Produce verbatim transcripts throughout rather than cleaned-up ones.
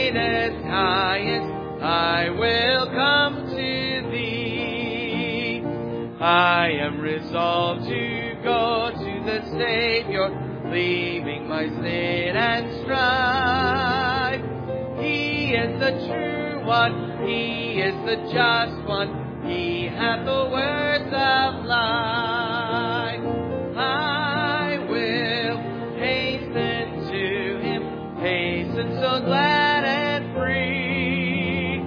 greatest, highest, I will come to Thee. I am resolved to go to the Savior, leaving my sin and strife. He is the true one, He is the just one, He hath the words of life. I will hasten to Him, hasten so glad and free.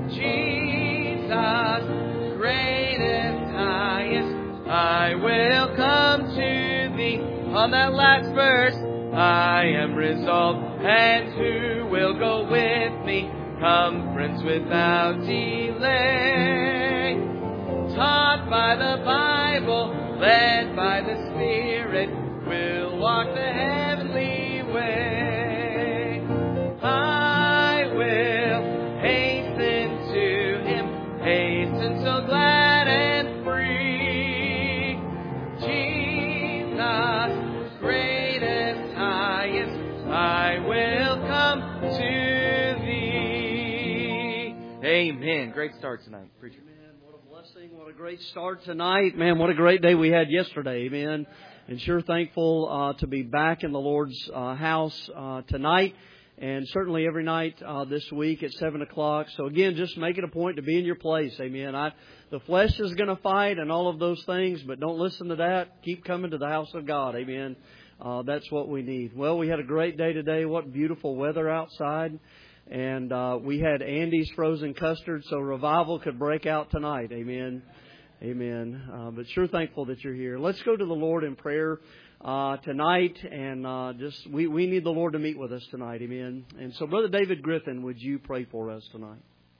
Jesus, greatest, highest, I will come to Thee. On that last verse, I am resolved, and who will go with me? Come, friends, without delay. Taught by the Bible, led by the Spirit, we'll walk the heavenly way. I will hasten to Him, hasten so glad and free. Jesus, greatest, highest, I will come to Thee. Amen. Great start tonight, preacher. Amen. What a blessing. What a great start tonight. Man, what a great day we had yesterday. Amen. And sure thankful uh, to be back in the Lord's uh, house uh, tonight. And certainly every night uh, this week at seven o'clock. So again, just make it a point to be in your place. Amen. I, the flesh is going to fight and all of those things, but don't listen to that. Keep coming to the house of God. Amen. Uh, that's what we need. Well, we had a great day today. What beautiful weather outside. And uh, we had Andy's frozen custard so revival could break out tonight. Amen. Amen. Uh, but sure thankful that you're here. Let's go to the Lord in prayer uh, tonight. And uh, just we, we need the Lord to meet with us tonight. Amen. And so, Brother David Griffin, would you pray for us tonight?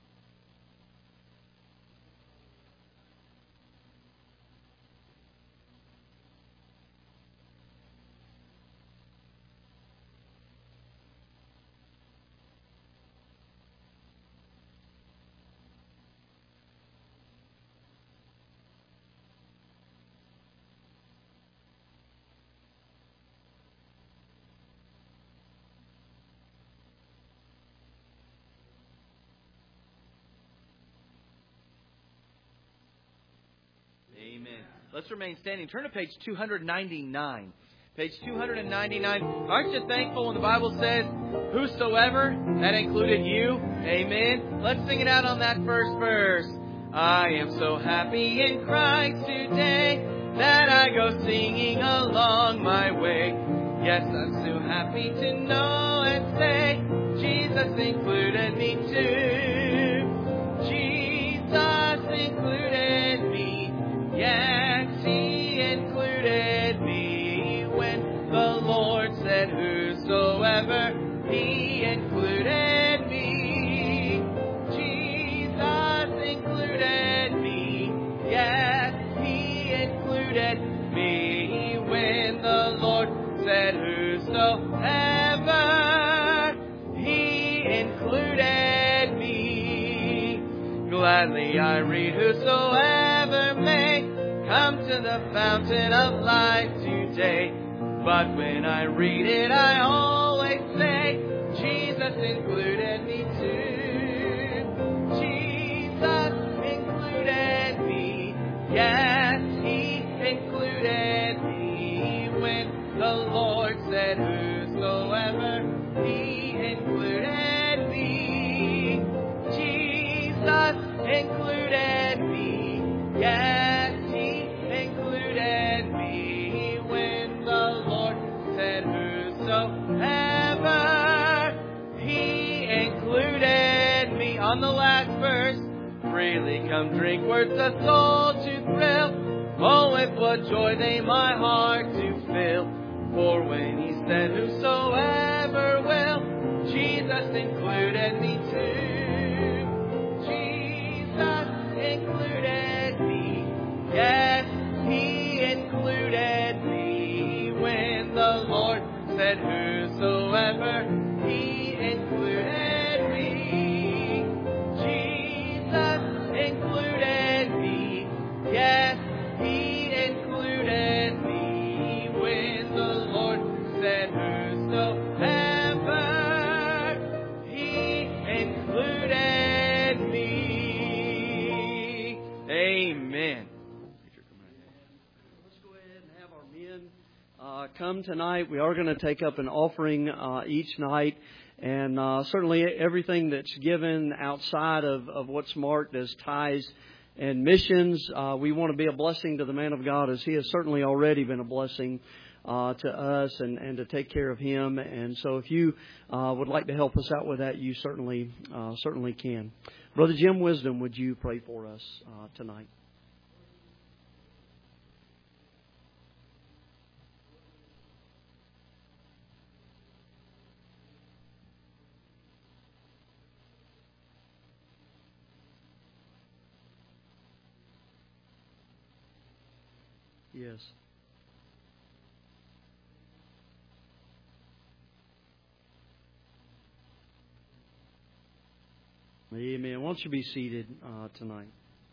Amen. Let's remain standing. Turn to page two ninety-nine. Page two ninety-nine. Aren't you thankful when the Bible says, whosoever? That included you. Amen. Let's sing it out on that first verse. I am so happy in Christ today that I go singing along my way. Yes, I'm so happy to know and say, Jesus included me too. Jesus included me. Yes, He included me when the Lord said whosoever, He included me. Jesus included me. Yes, He included me when the Lord said whosoever, He included me. Gladly I read whosoever may come to the fountain of life today. But when I read it, I always say, Jesus included me too. Jesus included me. Yes, He included me when the Lord said whosoever, He included me. Jesus included me. Yes, He included me when the Lord said whosoever, He included me. On the last verse, freely come drink words the soul to thrill. Oh, with what joy they my heart to fill. For when He said whosoever will, Jesus included me too. Jesus included me. Yes, He included me when the Lord said whosoever, He included me. Jesus included me. Yes, He included me when the Lord said whosoever, He come tonight. We are going to take up an offering uh, each night. And uh, certainly everything that's given outside of, of what's marked as tithes and missions, uh, we want to be a blessing to the man of God, as he has certainly already been a blessing uh, to us and, and to take care of him. And so if you uh, would like to help us out with that, you certainly uh, certainly can. Brother Jim Wisdom, would you pray for us uh, tonight? Yes. Amen. Why don't you be seated uh, tonight?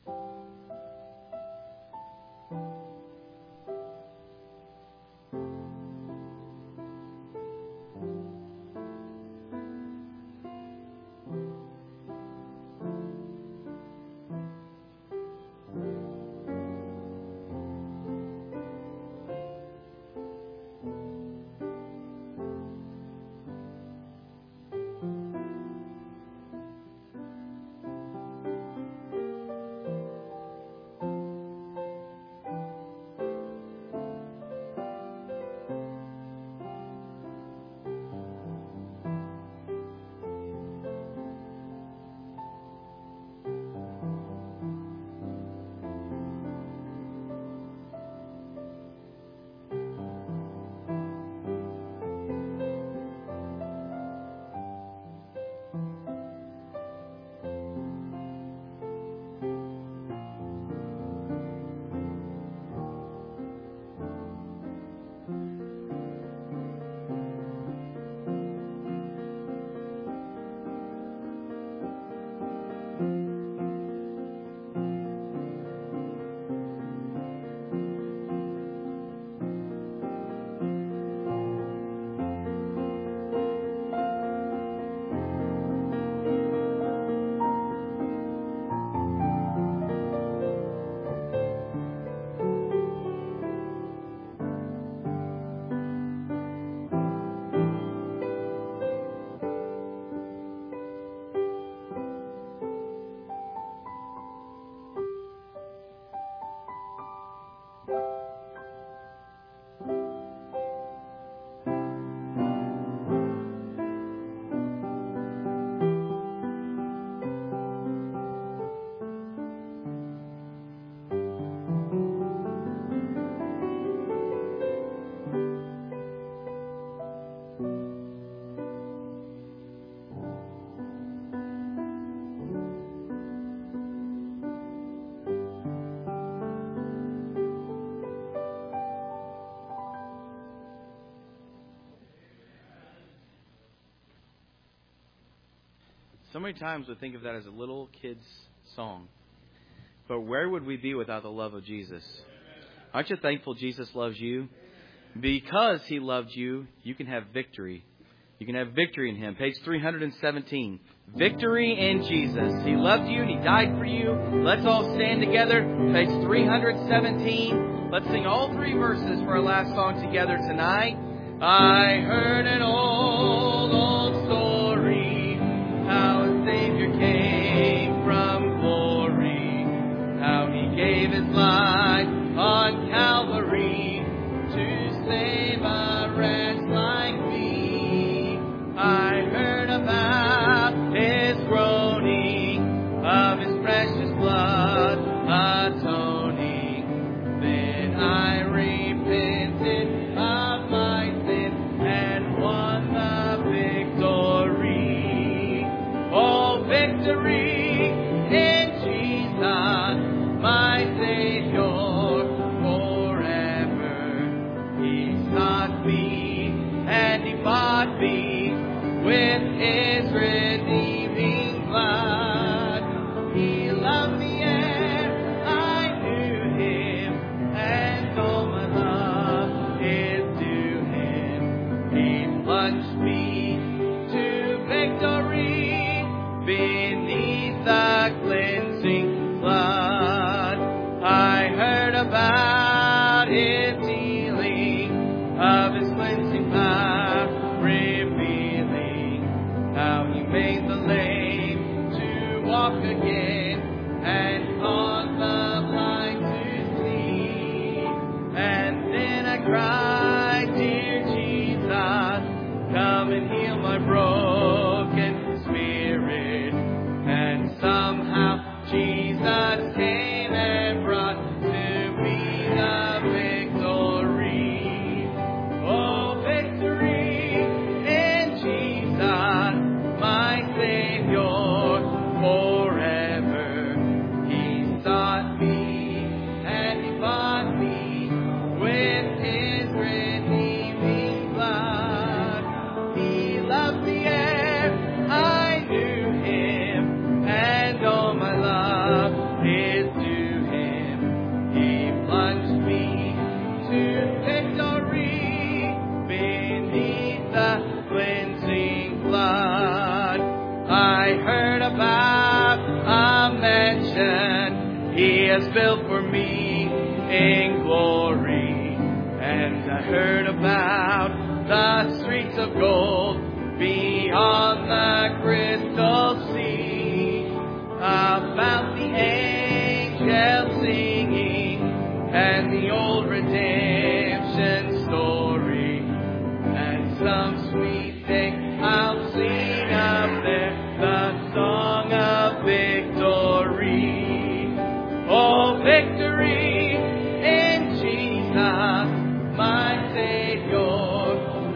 So many times we think of that as a little kid's song. But where would we be without the love of Jesus? Aren't you thankful Jesus loves you? Because He loved you, you can have victory. You can have victory in Him. Page three hundred seventeen. Victory in Jesus. He loved you and He died for you. Let's all stand together. Page three hundred seventeen. Let's sing all three verses for our last song together tonight. I heard an old, old story, how a Savior came from glory, how He gave His life on Calvary to save a wretch like me. I heard about His groaning, of His precious blood atoning. Then I repented of my sin and won the victory. Oh, victory in Jesus, my Savior forever. He sought me and He bought me with His redeeming blood. He loved me and I knew Him, and all my love is to Him. He plunged me to victory beneath how you made the lame to walk again and caused the blind to see. And then I cried, dear Jesus, come and heal my broken spirit. And somehow Jesus came and brought to me the victory. Oh, victory in Jesus, my Savior, forever. He sought me and He bought me with His redeeming blood. He loved the air, I knew Him, and all my love is to Him. He plunged me to victory beneath the cleansing blood. I heard about a mansion He has built for me in glory, and I heard about the streets of gold beyond the crystal sea, about the angels singing and the old redemption story, and some sweet thing I'll sing up there, the song of victory. Oh, victory in Jesus, my Savior,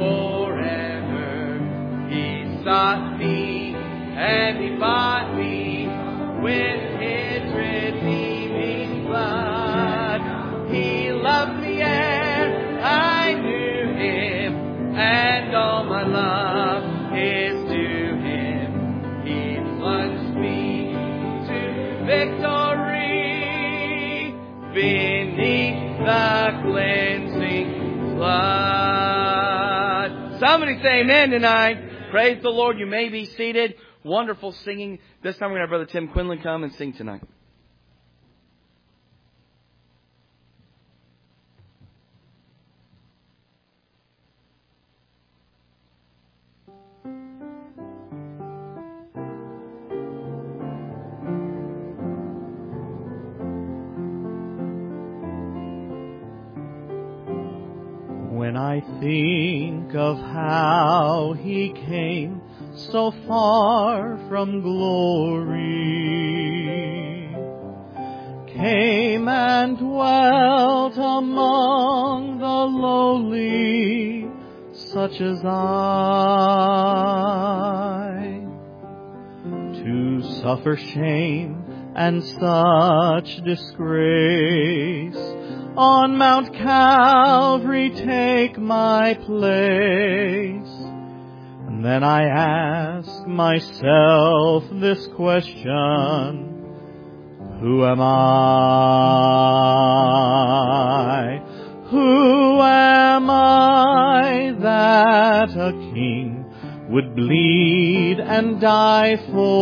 forever. He sought me and He bought me with His redeeming blood. He loved the air, I knew Him, and all my love is to Him. He plunged me to victory beneath the cleansing blood. Somebody say amen tonight. Praise the Lord. You may be seated. Wonderful singing. This time we're going to have Brother Tim Quinlan come and sing tonight. When I think of how He came so far from glory, came and dwelt among the lowly, such as I, to suffer shame and such disgrace, on Mount Calvary take my place. And then I ask myself this question: who am I? Who am I that a king would bleed and die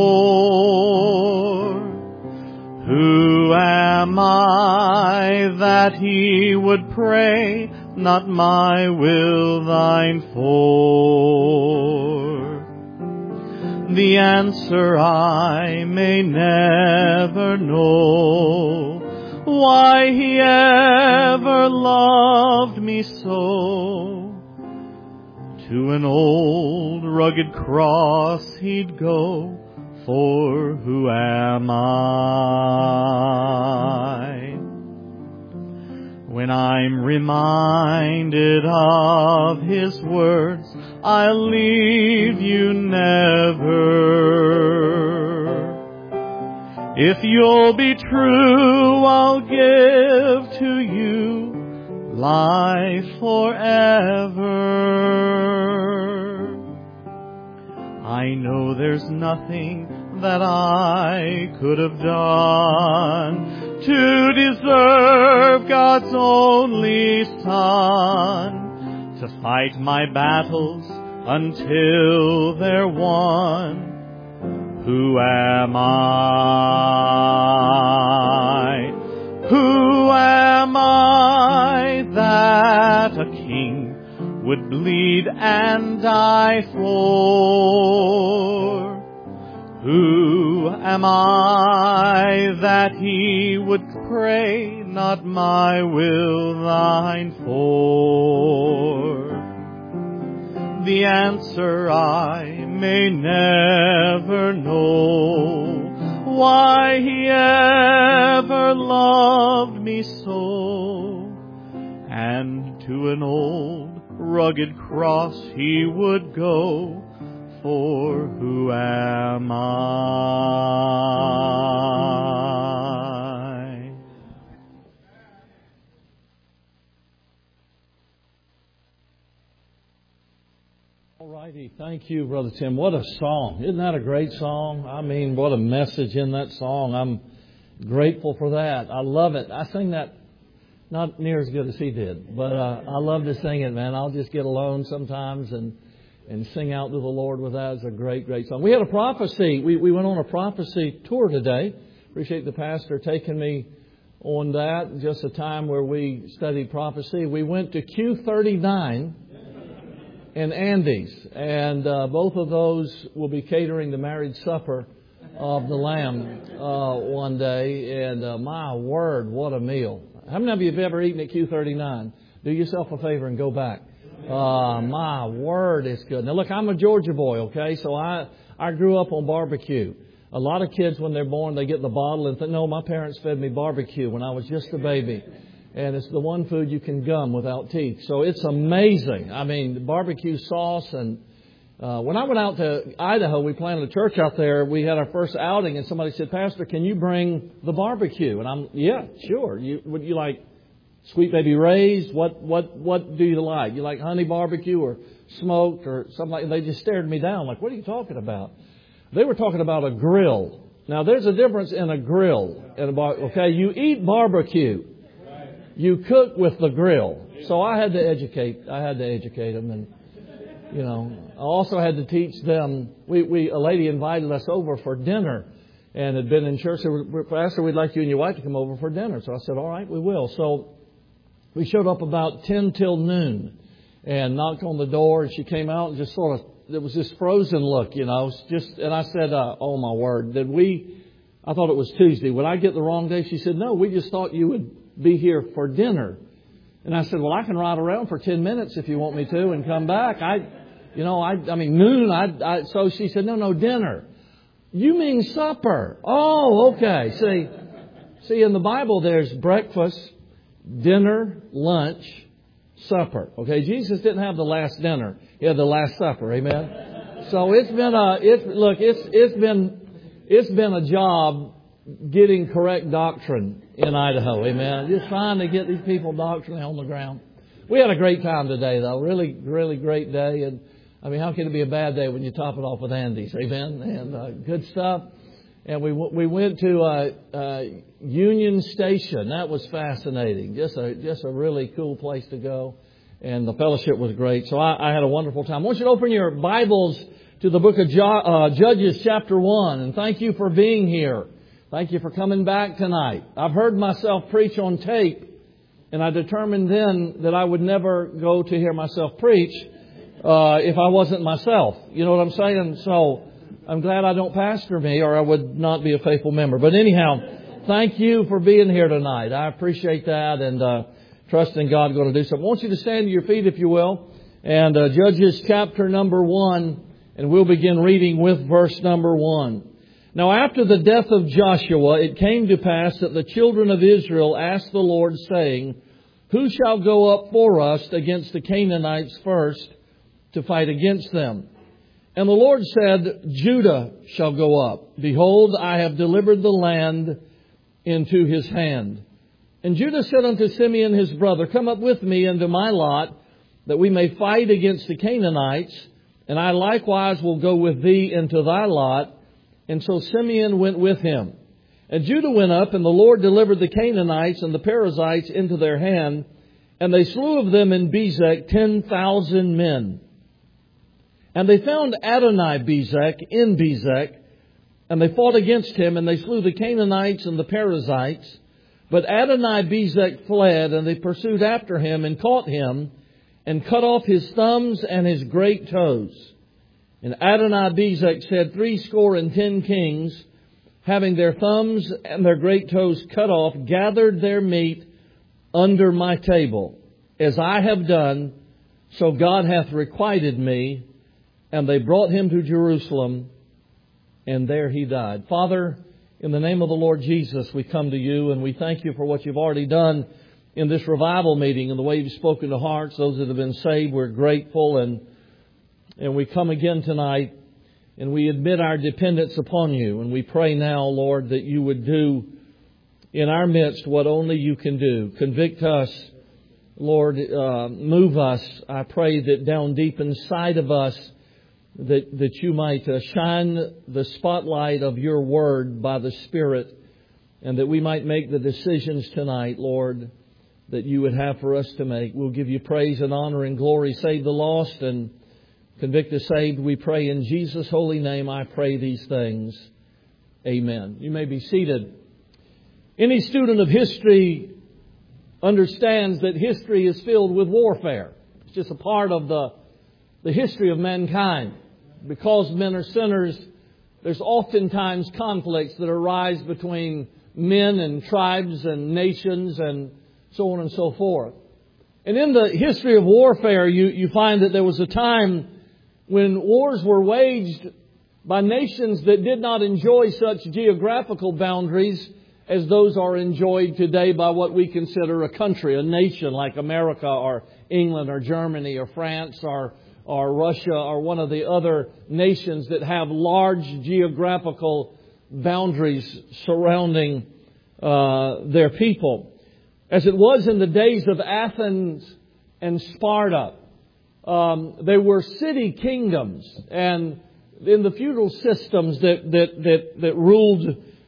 for? Who am I that He would pray, not my will, thine for? The answer I may never know, why He ever loved me so. To an old rugged cross He'd go, for who am I? When I'm reminded of His words, I'll leave you never. If you'll be true, I'll give to you life forever. I know there's nothing that I could have done to deserve God's only Son, to fight my battles until they're won. Who am I? Who am I that a king would bleed and die for? Who am I that He would pray, not my will, thine for? The answer I may never know, why He ever loved me so, and to an old rugged cross He would go, for who am I? All righty. Thank you, Brother Tim. What a song. Isn't that a great song? I mean, what a message in that song. I'm grateful for that. I love it. I sing that not near as good as he did, but uh, I love to sing it, man. I'll just get alone sometimes and and sing out to the Lord with that. It's a great, great song. We had a prophecy. We, we went on a prophecy tour today. Appreciate the pastor taking me on that. Just a time where we studied prophecy. We went to Q thirty-nine and Andy's. And uh, both of those will be catering the marriage supper of the Lamb uh, one day. And uh, my word, what a meal. How many of you have ever eaten at Q thirty-nine? Do yourself a favor and go back. Uh, my word, it's good. Now, look, I'm a Georgia boy, okay? So I, I grew up on barbecue. A lot of kids, when they're born, they get the bottle and think, no, my parents fed me barbecue when I was just a baby. And it's the one food you can gum without teeth. So it's amazing. I mean, barbecue sauce. And uh, when I went out to Idaho, we planted a church out there. We had our first outing, and somebody said, Pastor, can you bring the barbecue? And I'm, yeah, sure. You, would you like Sweet Baby Ray's? What what what do you like? You like honey barbecue or smoked or something like that? They just stared me down like, what are you talking about? They were talking about a grill. Now, there's a difference in a grill and a bar. Okay, you eat barbecue. You cook with the grill. So I had to educate. I had to educate them, and you know, I also had to teach them. We we a lady invited us over for dinner, and had been in church. Said, Pastor, we'd like you and your wife to come over for dinner. So I said, all right, we will. So we showed up about ten till noon and knocked on the door, and she came out and just sort of, there was this frozen look, you know, just, and I said, uh, oh my word, did we, I thought it was Tuesday. Would I get the wrong day? She said, no, we just thought you would be here for dinner. And I said, well, I can ride around for ten minutes if you want me to and come back. I, you know, I, I mean, noon. I, I, so she said, no, no, dinner. You mean supper? Oh, okay. See, see, in the Bible, there's breakfast, dinner, lunch, supper. Okay, Jesus didn't have the last dinner; he had the last supper. Amen. So it's been a, it's look, it's it's been it's been a job getting correct doctrine in Idaho. Amen. Just trying to get these people doctrinally on the ground. We had a great time today, though. Really, really great day. And I mean, how can it be a bad day when you top it off with Andy's? Amen. And uh, good stuff. And we we went to uh, uh, Union Station. That was fascinating. Just a just a really cool place to go. And the fellowship was great. So I, I had a wonderful time. I want you to open your Bibles to the book of jo- uh, Judges chapter one. And thank you for being here. Thank you for coming back tonight. I've heard myself preach on tape. And I determined then that I would never go to hear myself preach uh, if I wasn't myself. You know what I'm saying? So I'm glad I don't pastor me, or I would not be a faithful member. But anyhow, thank you for being here tonight. I appreciate that, and uh, trusting God going to do something. I want you to stand to your feet, if you will, and uh, Judges chapter number one, and we'll begin reading with verse number one. Now, after the death of Joshua, it came to pass that the children of Israel asked the Lord, saying, who shall go up for us against the Canaanites first to fight against them? And the Lord said, Judah shall go up. Behold, I have delivered the land into his hand. And Judah said unto Simeon his brother, come up with me into my lot, that we may fight against the Canaanites, and I likewise will go with thee into thy lot. And so Simeon went with him. And Judah went up, and the Lord delivered the Canaanites and the Perizzites into their hand, and they slew of them in Bezek ten thousand men. And they found Adoni-Bezek in Bezek, and they fought against him, and they slew the Canaanites and the Perizzites. But Adoni-Bezek fled, and they pursued after him and caught him, and cut off his thumbs and his great toes. And Adonai-Bezek said, Threescore and ten kings, having their thumbs and their great toes cut off, gathered their meat under my table. As I have done, so God hath requited me. And they brought him to Jerusalem, and there he died. Father, in the name of the Lord Jesus, we come to you, and we thank you for what you've already done in this revival meeting and the way you've spoken to hearts, those that have been saved. We're grateful, and and we come again tonight, and we admit our dependence upon you. And we pray now, Lord, that you would do in our midst what only you can do. Convict us, Lord, uh, move us. I pray that down deep inside of us, that, that you might uh, shine the spotlight of your word by the Spirit, and that we might make the decisions tonight, Lord, that you would have for us to make. We'll give you praise and honor and glory. Save the lost and convict the saved. We pray in Jesus' holy name. I pray these things. Amen. You may be seated. Any student of history understands that history is filled with warfare. It's just a part of the, the history of mankind. Because men are sinners, there's oftentimes conflicts that arise between men and tribes and nations and so on and so forth. And in the history of warfare, you, you find that there was a time when wars were waged by nations that did not enjoy such geographical boundaries as those are enjoyed today by what we consider a country, a nation like America or England or Germany or France or, or Russia or one of the other nations that have large geographical boundaries surrounding uh, their people. As it was in the days of Athens and Sparta, um, they were city kingdoms, and in the feudal systems that that that, that ruled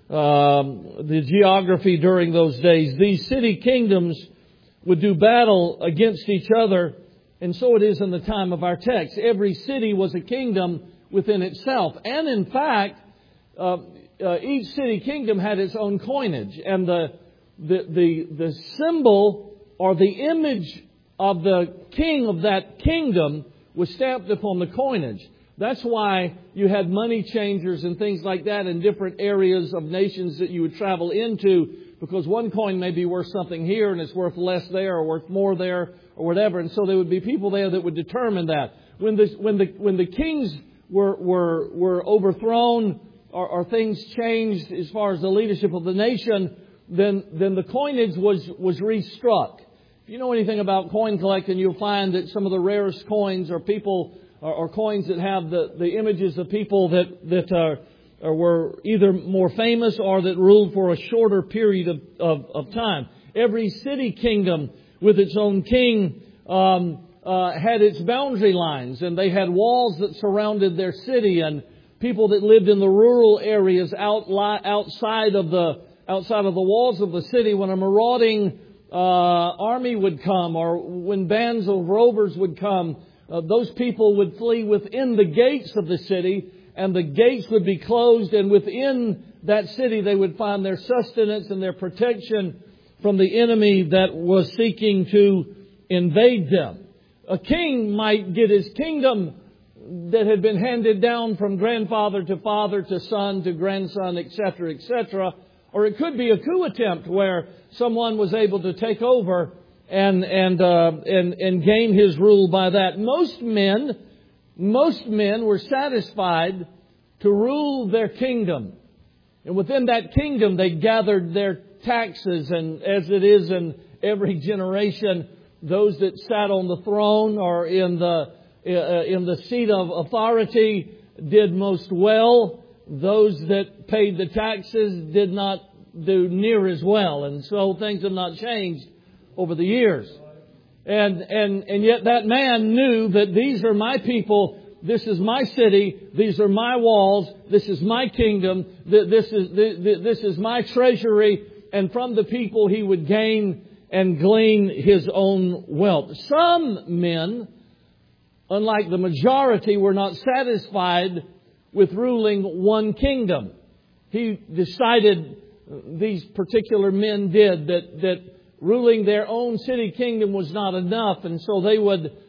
um, the geography during those days, these city kingdoms would do battle against each other, and so it is in the time of our text. Every city was a kingdom within itself, and in fact, uh, uh, each city kingdom had its own coinage, and the The, the, the symbol or the image of the king of that kingdom was stamped upon the coinage. That's why you had money changers and things like that in different areas of nations that you would travel into, because one coin may be worth something here and it's worth less there or worth more there or whatever. And so there would be people there that would determine that. When the, when the, when the kings were, were, were overthrown or, or things changed as far as the leadership of the nation, then then the coinage was, was restruck. If you know anything about coin collecting, you'll find that some of the rarest coins are people or, or coins that have the, the images of people that that are, or were either more famous or that ruled for a shorter period of, of, of time. Every city kingdom with its own king um, uh, had its boundary lines, and they had walls that surrounded their city, and people that lived in the rural areas out, outside of the outside of the walls of the city, when a marauding uh, army would come or when bands of rovers would come, uh, those people would flee within the gates of the city, and the gates would be closed, and within that city they would find their sustenance and their protection from the enemy that was seeking to invade them. A king might get his kingdom that had been handed down from grandfather to father to son to grandson, et cetera, et cetera. Or it could be a coup attempt where someone was able to take over and and uh, and and gain his rule by that. Most men, most men were satisfied to rule their kingdom, and within that kingdom they gathered their taxes. And as it is in every generation, those that sat on the throne or in the uh, in the seat of authority did most well. Those that paid the taxes did not do near as well. And so things have not changed over the years. And, and, and yet that man knew that these are my people. This is my city. These are my walls. This is my kingdom. This is, this is my treasury. And from the people he would gain and glean his own wealth. Some men, unlike the majority, were not satisfied with ruling one kingdom. He decided, these particular men did, that, that ruling their own city kingdom was not enough. And so they would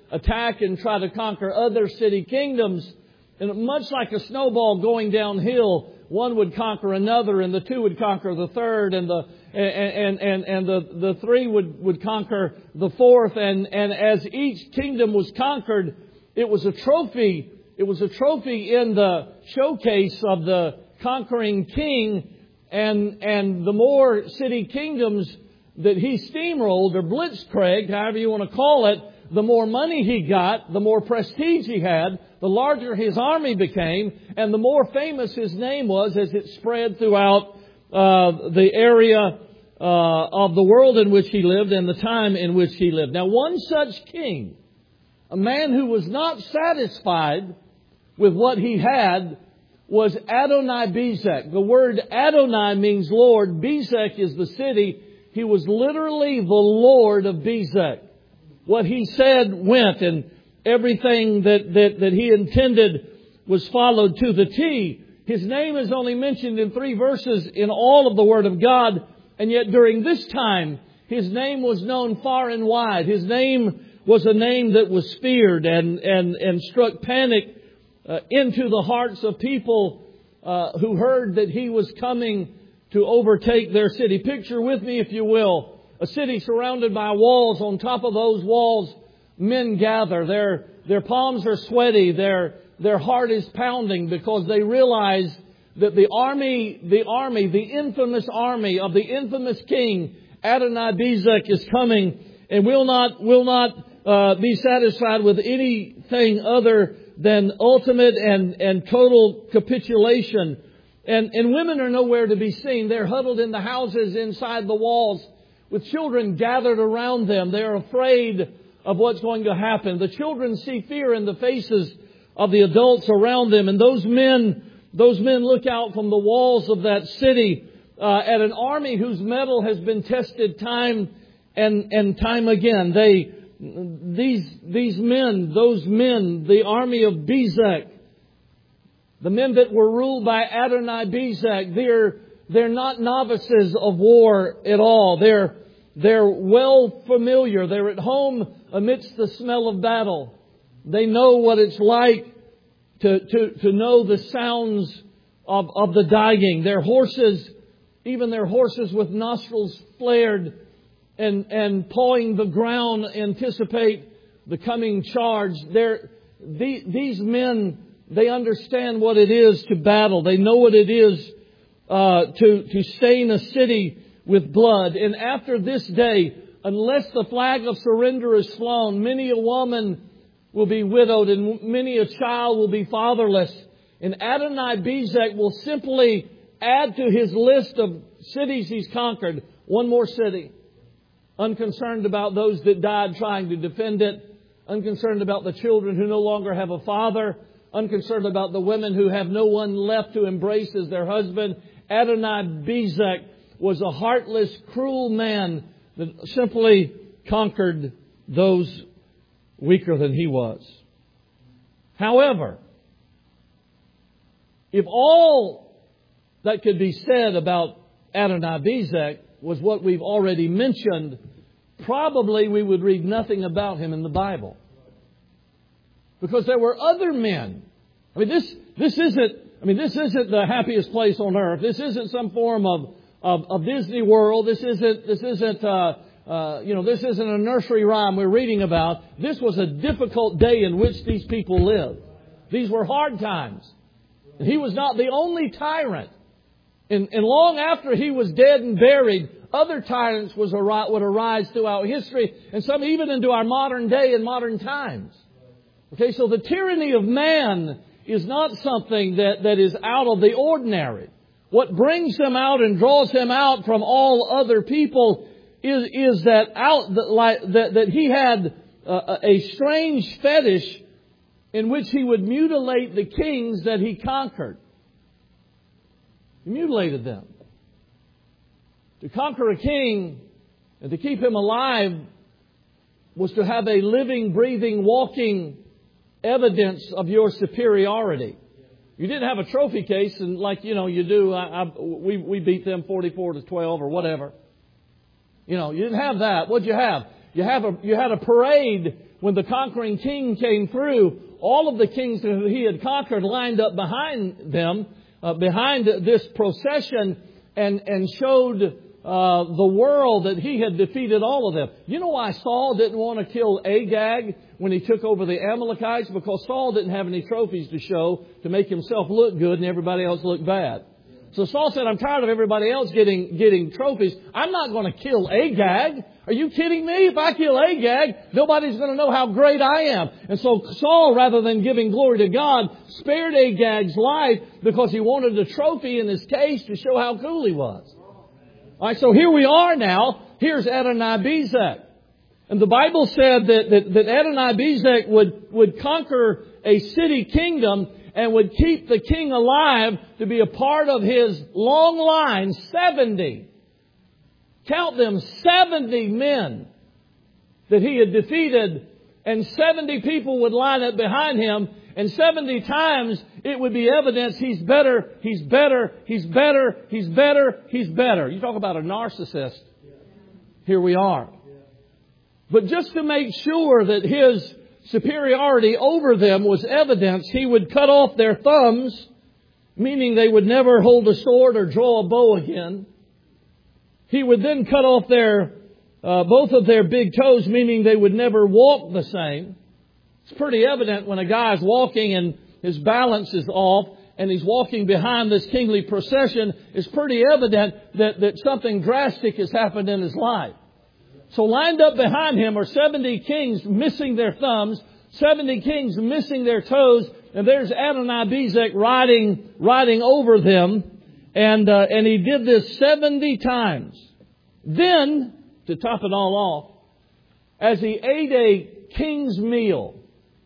attack and try to conquer other city kingdoms. And much like a snowball going downhill, one would conquer another, and the two would conquer the third, and the and and and the, the three would, would conquer the fourth. And, and as each kingdom was conquered, it was a trophy. It was a trophy in the showcase of the conquering king. And and the more city kingdoms that he steamrolled or blitzkrieged, however you want to call it, the more money he got, the more prestige he had, the larger his army became, and the more famous his name was as it spread throughout uh, the area uh, of the world in which he lived and the time in which he lived. Now, one such king, a man who was not satisfied with what he had, was Adoni-Bezek. The word Adonai means Lord. Bezek is the city. He was literally the Lord of Bezek. What he said went, and everything that, that, that he intended was followed to the T. His name is only mentioned in three verses in all of the Word of God, and yet during this time, his name was known far and wide. His name was a name that was feared and, and, and struck panic uh, into the hearts of people uh, who heard that he was coming to overtake their city. Picture with me, if you will, a city surrounded by walls. On top of those walls, men gather. Their, their palms are sweaty. Their, their heart is pounding because they realize that the army, the army, the infamous army of the infamous king, Adoni-Bezek, is coming and will not, will not uh, be satisfied with anything other than ultimate and, and total capitulation. And, and women are nowhere to be seen. They're huddled in the houses inside the walls with children gathered around them. They're afraid of what's going to happen. The children see fear in the faces of the adults around them. And those men, those men look out from the walls of that city uh, at an army whose mettle has been tested time and, and time again. They, these, these men, those men, the army of Bezek, the men that were ruled by Adoni-Bezek, they're, they're not novices of war at all. They're, they're well familiar. They're at home amidst the smell of battle. They know what it's like to, to, to know the sounds of, of the dying. Their horses, even their horses with nostrils flared and, and pawing the ground, anticipate the coming charge. They're, the, these men, they understand what it is to battle. They know what it is uh, to, to stain a city with blood. And after this day, unless the flag of surrender is flown, many a woman will be widowed and many a child will be fatherless. And Adoni-Bezek will simply add to his list of cities he's conquered one more city. Unconcerned about those that died trying to defend it. Unconcerned about the children who no longer have a father. Unconcerned about the women who have no one left to embrace as their husband. Adoni-Bezek was a heartless, cruel man that simply conquered those weaker than he was. However, if all that could be said about Adoni-Bezek was what we've already mentioned, probably we would read nothing about him in the Bible. Because there were other men. I mean, this, this isn't, I mean, this isn't the happiest place on earth. This isn't some form of, of, of Disney World. This isn't, this isn't, uh, uh, you know, this isn't a nursery rhyme we're reading about. This was a difficult day in which these people lived. These were hard times. And he was not the only tyrant. And, and long after he was dead and buried, other tyrants was, would arise throughout history, and some even into our modern day and modern times. Okay, so the tyranny of man is not something that, that is out of the ordinary. What brings him out and draws him out from all other people is, is that, out, that, like, that, that he had a, a strange fetish in which he would mutilate the kings that he conquered. He mutilated them. To conquer a king and to keep him alive was to have a living, breathing, walking evidence of your superiority. You didn't have a trophy case and like, you know, you do, I, I, we, we beat them forty-four to twelve or whatever. You know, you didn't have that. What'd you have? You have a, you had a parade when the conquering king came through. All of the kings that he had conquered lined up behind them, uh, behind this procession, and, and showed uh, the world that he had defeated all of them. You know why Saul didn't want to kill Agag when he took over the Amalekites? Because Saul didn't have any trophies to show to make himself look good and everybody else look bad. So Saul said, I'm tired of everybody else getting getting trophies. I'm not going to kill Agag. Are you kidding me? If I kill Agag, nobody's going to know how great I am. And so Saul, rather than giving glory to God, spared Agag's life because he wanted a trophy in his case to show how cool he was. All right, so here we are now. Here's Adonai-Bezek. And the Bible said that, that, that Adonai-Bezek would, would conquer a city kingdom and would keep the king alive to be a part of his long line, seventy. Count them, seventy men that he had defeated, and seventy people would line up behind him, and seventy times it would be evidence he's better, he's better, he's better, he's better, he's better. You talk about a narcissist. Here we are. But just to make sure that his superiority over them was evidence, he would cut off their thumbs, meaning they would never hold a sword or draw a bow again. He would then cut off their uh, both of their big toes, meaning they would never walk the same. It's pretty evident when a guy's walking and his balance is off and he's walking behind this kingly procession. It's pretty evident that, that something drastic has happened in his life. So lined up behind him are seventy kings missing their thumbs, seventy kings missing their toes, and there's Adonai-Bezek riding, riding over them, and uh, and he did this seventy times. Then, to top it all off, as he ate a king's meal,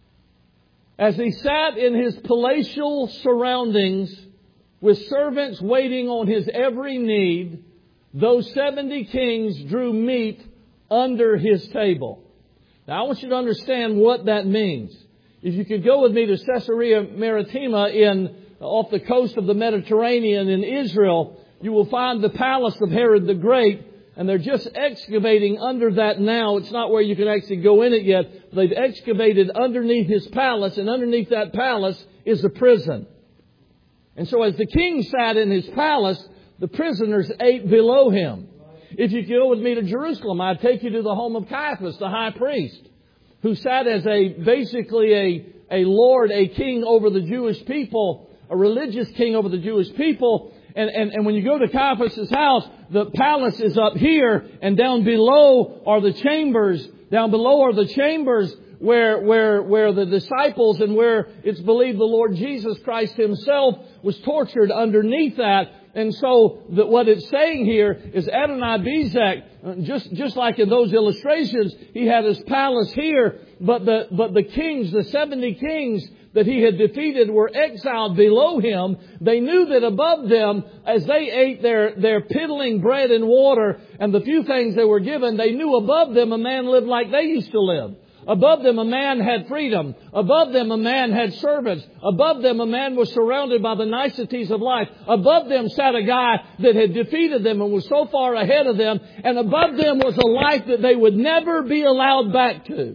as he sat in his palatial surroundings with servants waiting on his every need, those seventy kings drew meat under his table. Now I want you to understand what that means. If you could go with me to Caesarea Maritima in off the coast of the Mediterranean in Israel, you will find the palace of Herod the Great, and they're just excavating under that now. It's not where you can actually go in it yet. They've excavated underneath his palace, and underneath that palace is a prison. And so as the king sat in his palace, the prisoners ate below him. If you go with me to Jerusalem, I'd take you to the home of Caiaphas, the high priest, who sat as a basically a, a lord, a king over the Jewish people, a religious king over the Jewish people. And, and, and when you go to Caiaphas' house, the palace is up here, and down below are the chambers. Down below are the chambers where, where, where the disciples and where it's believed the Lord Jesus Christ Himself was tortured underneath that. And so the, what it's saying here is Adonai-Bezek, just, just like in those illustrations, he had his palace here, but the, but the kings, the seventy kings that he had defeated were exiled below him. They knew that above them, as they ate their, their piddling bread and water and the few things they were given, they knew above them a man lived like they used to live. Above them a man had freedom. Above them a man had servants. Above them a man was surrounded by the niceties of life. Above them sat a guy that had defeated them and was so far ahead of them. And above them was a life that they would never be allowed back to.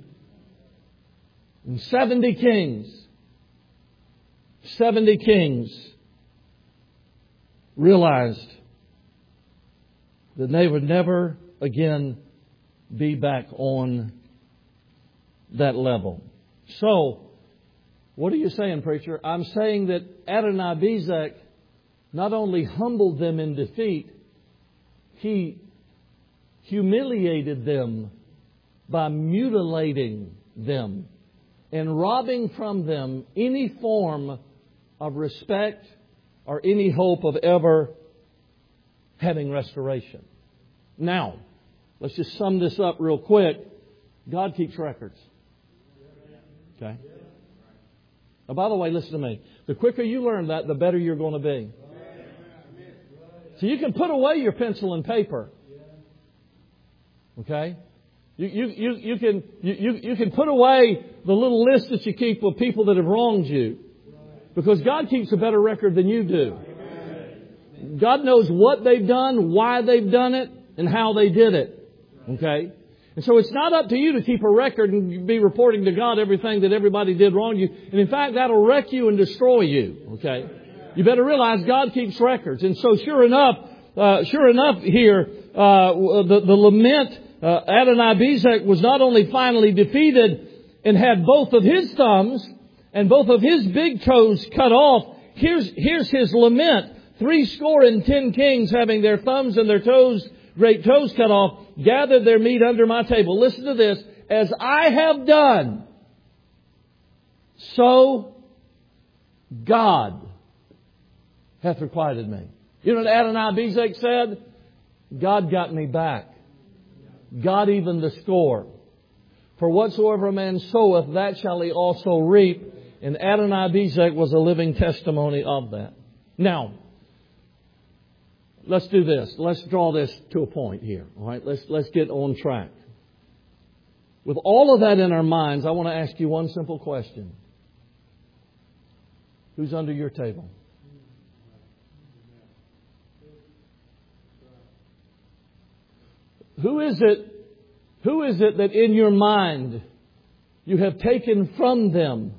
And seventy kings, seventy kings realized that they would never again be back on that level. So, what are you saying, preacher? I'm saying that Adonai-Bezek not only humbled them in defeat, he humiliated them by mutilating them and robbing from them any form of respect or any hope of ever having restoration. Now, let's just sum this up real quick. God keeps records. Okay? Now, by the way, listen to me. The quicker you learn that, the better you're going to be. So you can put away your pencil and paper. Okay? You, you, you, you, can, you, you can put away the little list that you keep of people that have wronged you. Because God keeps a better record than you do. God knows what they've done, why they've done it, and how they did it. Okay? And so it's not up to you to keep a record and be reporting to God everything that everybody did wrong to you. And in fact, that'll wreck you and destroy you. Okay? You better realize God keeps records. And so sure enough, uh, sure enough here, uh, the, the lament, uh, Adonai-Bezek was not only finally defeated and had both of his thumbs and both of his big toes cut off. Here's, here's his lament. Three score and ten kings, having their thumbs and their toes, great toes cut off, gathered their meat under my table. Listen to this. As I have done, so God hath requited me. You know what Adonai-Bezek said? God got me back. God even the score. For whatsoever a man soweth, that shall he also reap. And Adonai-Bezek was a living testimony of that. Now, let's do this. Let's draw this to a point here. All right, let's let's get on track. With all of that in our minds, I want to ask you one simple question. Who's under your table? Who is it? Who is it that in your mind you have taken from them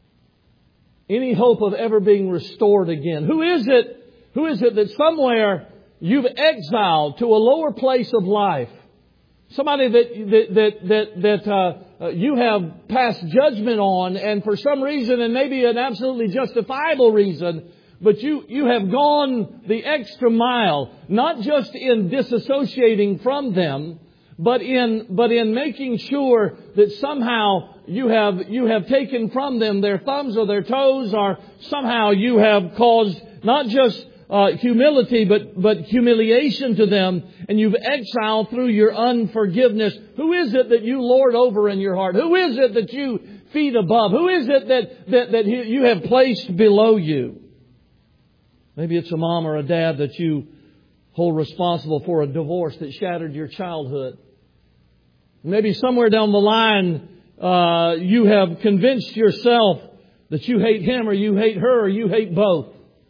any hope of ever being restored again? Who is it? Who is it that somewhere you've exiled to a lower place of life? Somebody that that that that, that uh, you have passed judgment on, and for some reason, and maybe an absolutely justifiable reason, but you you have gone the extra mile, not just in disassociating from them, but in but in making sure that somehow you have you have taken from them their thumbs or their toes, or somehow you have caused not just uh, humility but but humiliation to them, and you've exiled through your unforgiveness. Who is it that you lord over in your heart? Who is it that you feed above? Who is it that that that you have placed below you? Maybe it's a mom or a dad that you hold responsible for a divorce that shattered your childhood. Maybe somewhere down the line, uh, you have convinced yourself that you hate him or you hate her or you hate both.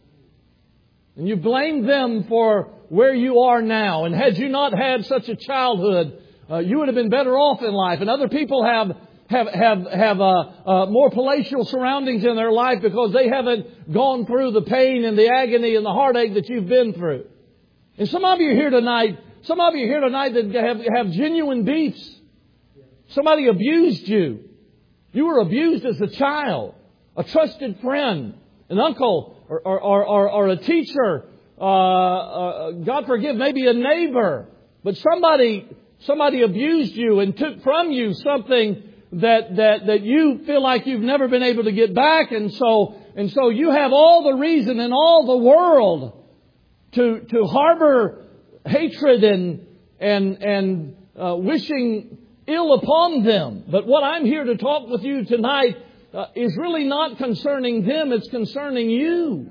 And you blame them for where you are now. And had you not had such a childhood, uh, you would have been better off in life. And other people have have have have uh, uh, more palatial surroundings in their life because they haven't gone through the pain and the agony and the heartache that you've been through. And some of you here tonight, some of you here tonight that have have genuine beefs. Somebody abused you. You were abused as a child, a trusted friend, an uncle, or or or, or a teacher. Uh, uh, God forgive, maybe a neighbor, but somebody somebody abused you and took from you something that that that you feel like you've never been able to get back, and so and so you have all the reason in all the world to to harbor hatred and and and uh, wishing ill upon them. But what I'm here to talk with you tonight uh, is really not concerning them; it's concerning you.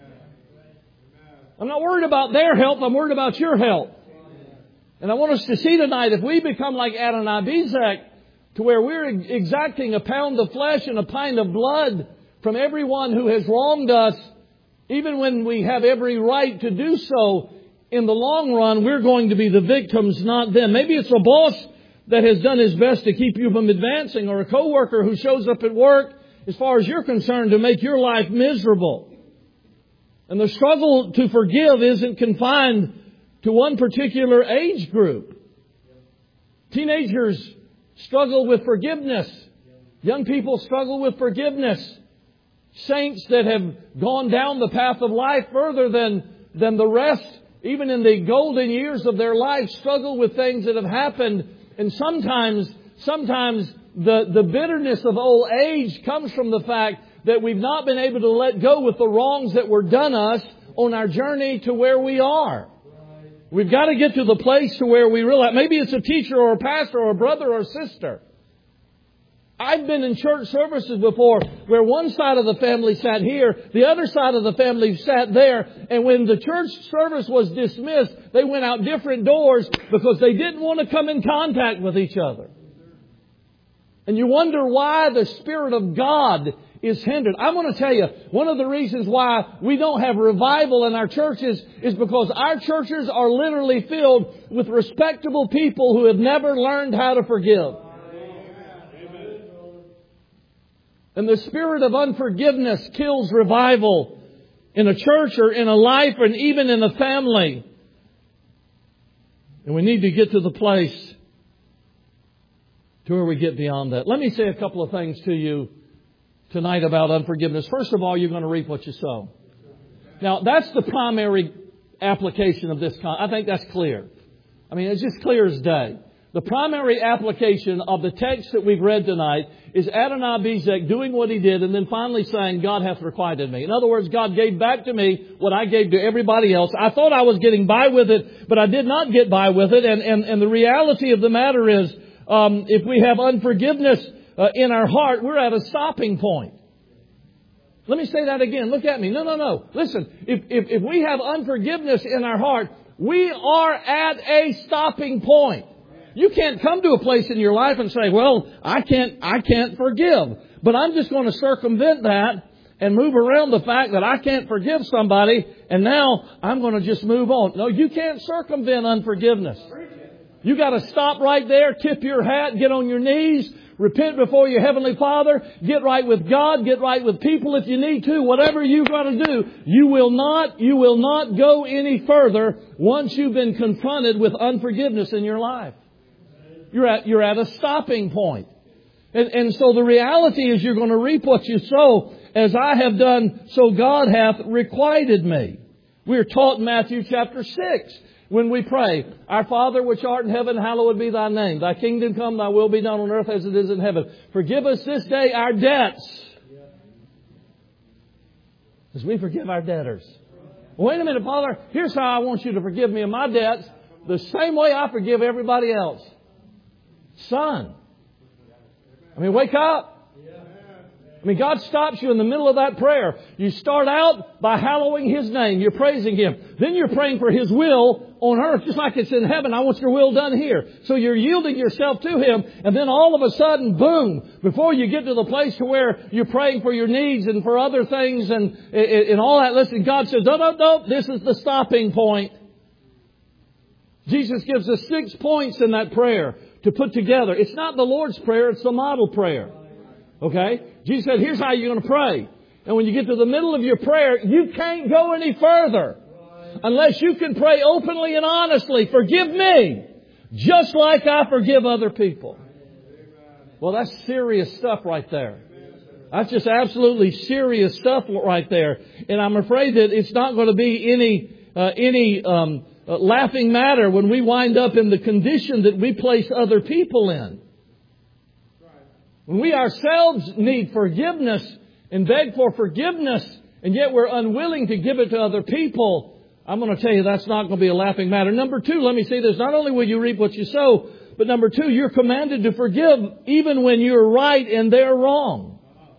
I'm not worried about their health. I'm worried about your health. And I want us to see tonight, if we become like Adonai-Bezek, to where we're exacting a pound of flesh and a pint of blood from everyone who has wronged us, even when we have every right to do so, in the long run, we're going to be the victims, not them. Maybe it's a boss that has done his best to keep you from advancing, or a coworker who shows up at work, as far as you're concerned, to make your life miserable. And the struggle to forgive isn't confined to one particular age group. Teenagers struggle with forgiveness. Young people struggle with forgiveness. Saints that have gone down the path of life further than, than the rest, even in the golden years of their life, struggle with things that have happened. And sometimes, sometimes the, the bitterness of old age comes from the fact that we've not been able to let go with the wrongs that were done us on our journey to where we are. We've got to get to the place to where we realize, maybe it's a teacher or a pastor or a brother or a sister. I've been in church services before where one side of the family sat here, the other side of the family sat there, and when the church service was dismissed, they went out different doors because they didn't want to come in contact with each other. And you wonder why the Spirit of God is hindered. I'm going to tell you, one of the reasons why we don't have revival in our churches is because our churches are literally filled with respectable people who have never learned how to forgive. And the spirit of unforgiveness kills revival in a church or in a life and even in a family. And we need to get to the place to where we get beyond that. Let me say a couple of things to you tonight about unforgiveness. First of all, you're going to reap what you sow. Now, that's the primary application of this. Con- I think that's clear. I mean, it's just clear as day. The primary application of the text that we've read tonight is Adonai-Bezek doing what he did and then finally saying, God hath requited me. In other words, God gave back to me what I gave to everybody else. I thought I was getting by with it, but I did not get by with it. And, and, and the reality of the matter is, um, if we have unforgiveness uh, in our heart, we're at a stopping point. Let me say that again. Look at me. No, no, no. Listen, if, if, if we have unforgiveness in our heart, we are at a stopping point. You can't come to a place in your life and say, well, I can't, I can't forgive. But I'm just going to circumvent that and move around the fact that I can't forgive somebody and now I'm going to just move on. No, you can't circumvent unforgiveness. You got to stop right there, tip your hat, get on your knees, repent before your Heavenly Father, get right with God, get right with people if you need to. Whatever you've got to do, you will not, you will not go any further once you've been confronted with unforgiveness in your life. You're at, you're at a stopping point. And, and so the reality is you're going to reap what you sow. As I have done, so God hath requited me. We are taught in Matthew chapter six when we pray, Our Father which art in heaven, hallowed be thy name. Thy kingdom come, thy will be done on earth as it is in heaven. Forgive us this day our debts, as we forgive our debtors. Well, wait a minute, Father. Here's how I want you to forgive me of my debts. The same way I forgive everybody else. Son. I mean, wake up. I mean, God stops you in the middle of that prayer. You start out by hallowing His name. You're praising Him. Then you're praying for His will on earth, just like it's in heaven. I want your will done here. So you're yielding yourself to Him. And then all of a sudden, boom, before you get to the place to where you're praying for your needs and for other things and, and all that, listen, God says, no, no, no, this is the stopping point. Jesus gives us six points in that prayer to put together. It's not the Lord's Prayer, it's the model prayer. Okay? Jesus said, here's how you're going to pray. And when you get to the middle of your prayer, you can't go any further unless you can pray openly and honestly, forgive me, just like I forgive other people. Well, that's serious stuff right there. That's just absolutely serious stuff right there. And I'm afraid that it's not going to be any, uh, any, um, uh, laughing matter when we wind up in the condition that we place other people in. When we ourselves need forgiveness and beg for forgiveness, and yet we're unwilling to give it to other people, I'm going to tell you that's not going to be a laughing matter. Number two, let me say this. Not only will you reap what you sow, but number two, you're commanded to forgive even when you're right and they're wrong.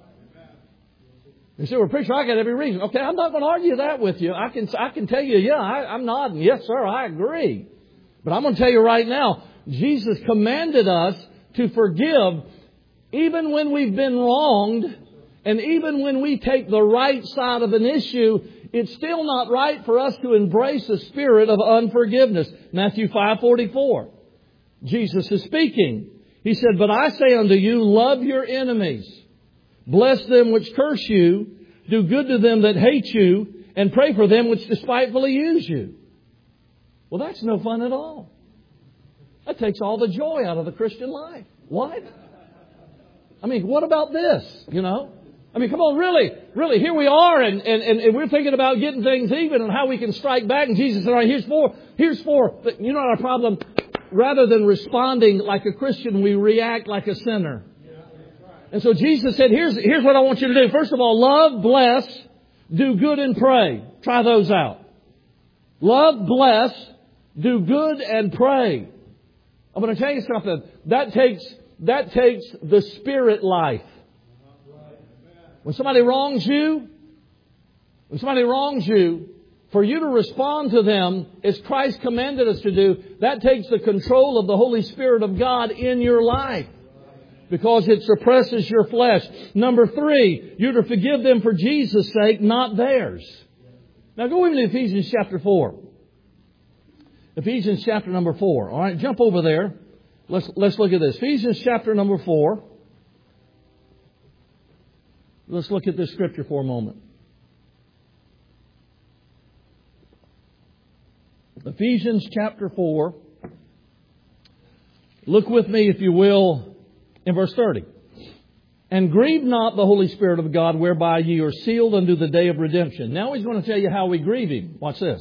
You say, well, preacher, I got every reason. Okay, I'm not going to argue that with you. I can, I can tell you, yeah, I, I'm nodding. Yes, sir, I agree. But I'm going to tell you right now, Jesus commanded us to forgive even when we've been wronged, and even when we take the right side of an issue, it's still not right for us to embrace a spirit of unforgiveness. Matthew five forty-four. Jesus is speaking. He said, but I say unto you, love your enemies. Bless them which curse you. Do good to them that hate you. And pray for them which despitefully use you. Well, that's no fun at all. That takes all the joy out of the Christian life. What? I mean, what about this? You know? I mean, come on, really, really, here we are, and, and, and we're thinking about getting things even and how we can strike back. And Jesus said, all right, here's four, here's four. You know our problem? Rather than responding like a Christian, we react like a sinner. And so Jesus said, here's, here's what I want you to do. First of all, love, bless, do good and pray. Try those out. Love, bless, do good and pray. I'm going to tell you something. That takes... That takes the spirit life. When somebody wrongs you, when somebody wrongs you, for you to respond to them as Christ commanded us to do, that takes the control of the Holy Spirit of God in your life. because it suppresses your flesh. Number three, you're to forgive them for Jesus' sake, not theirs. Now go with me to Ephesians chapter four. Ephesians chapter number four. All right, jump over there. Let's, let's look at this. Ephesians chapter number four. Let's look at this scripture for a moment. Ephesians chapter four. Look with me, if you will, in verse thirty. And grieve not the Holy Spirit of God, whereby ye are sealed unto the day of redemption. Now he's going to tell you how we grieve Him. Watch this.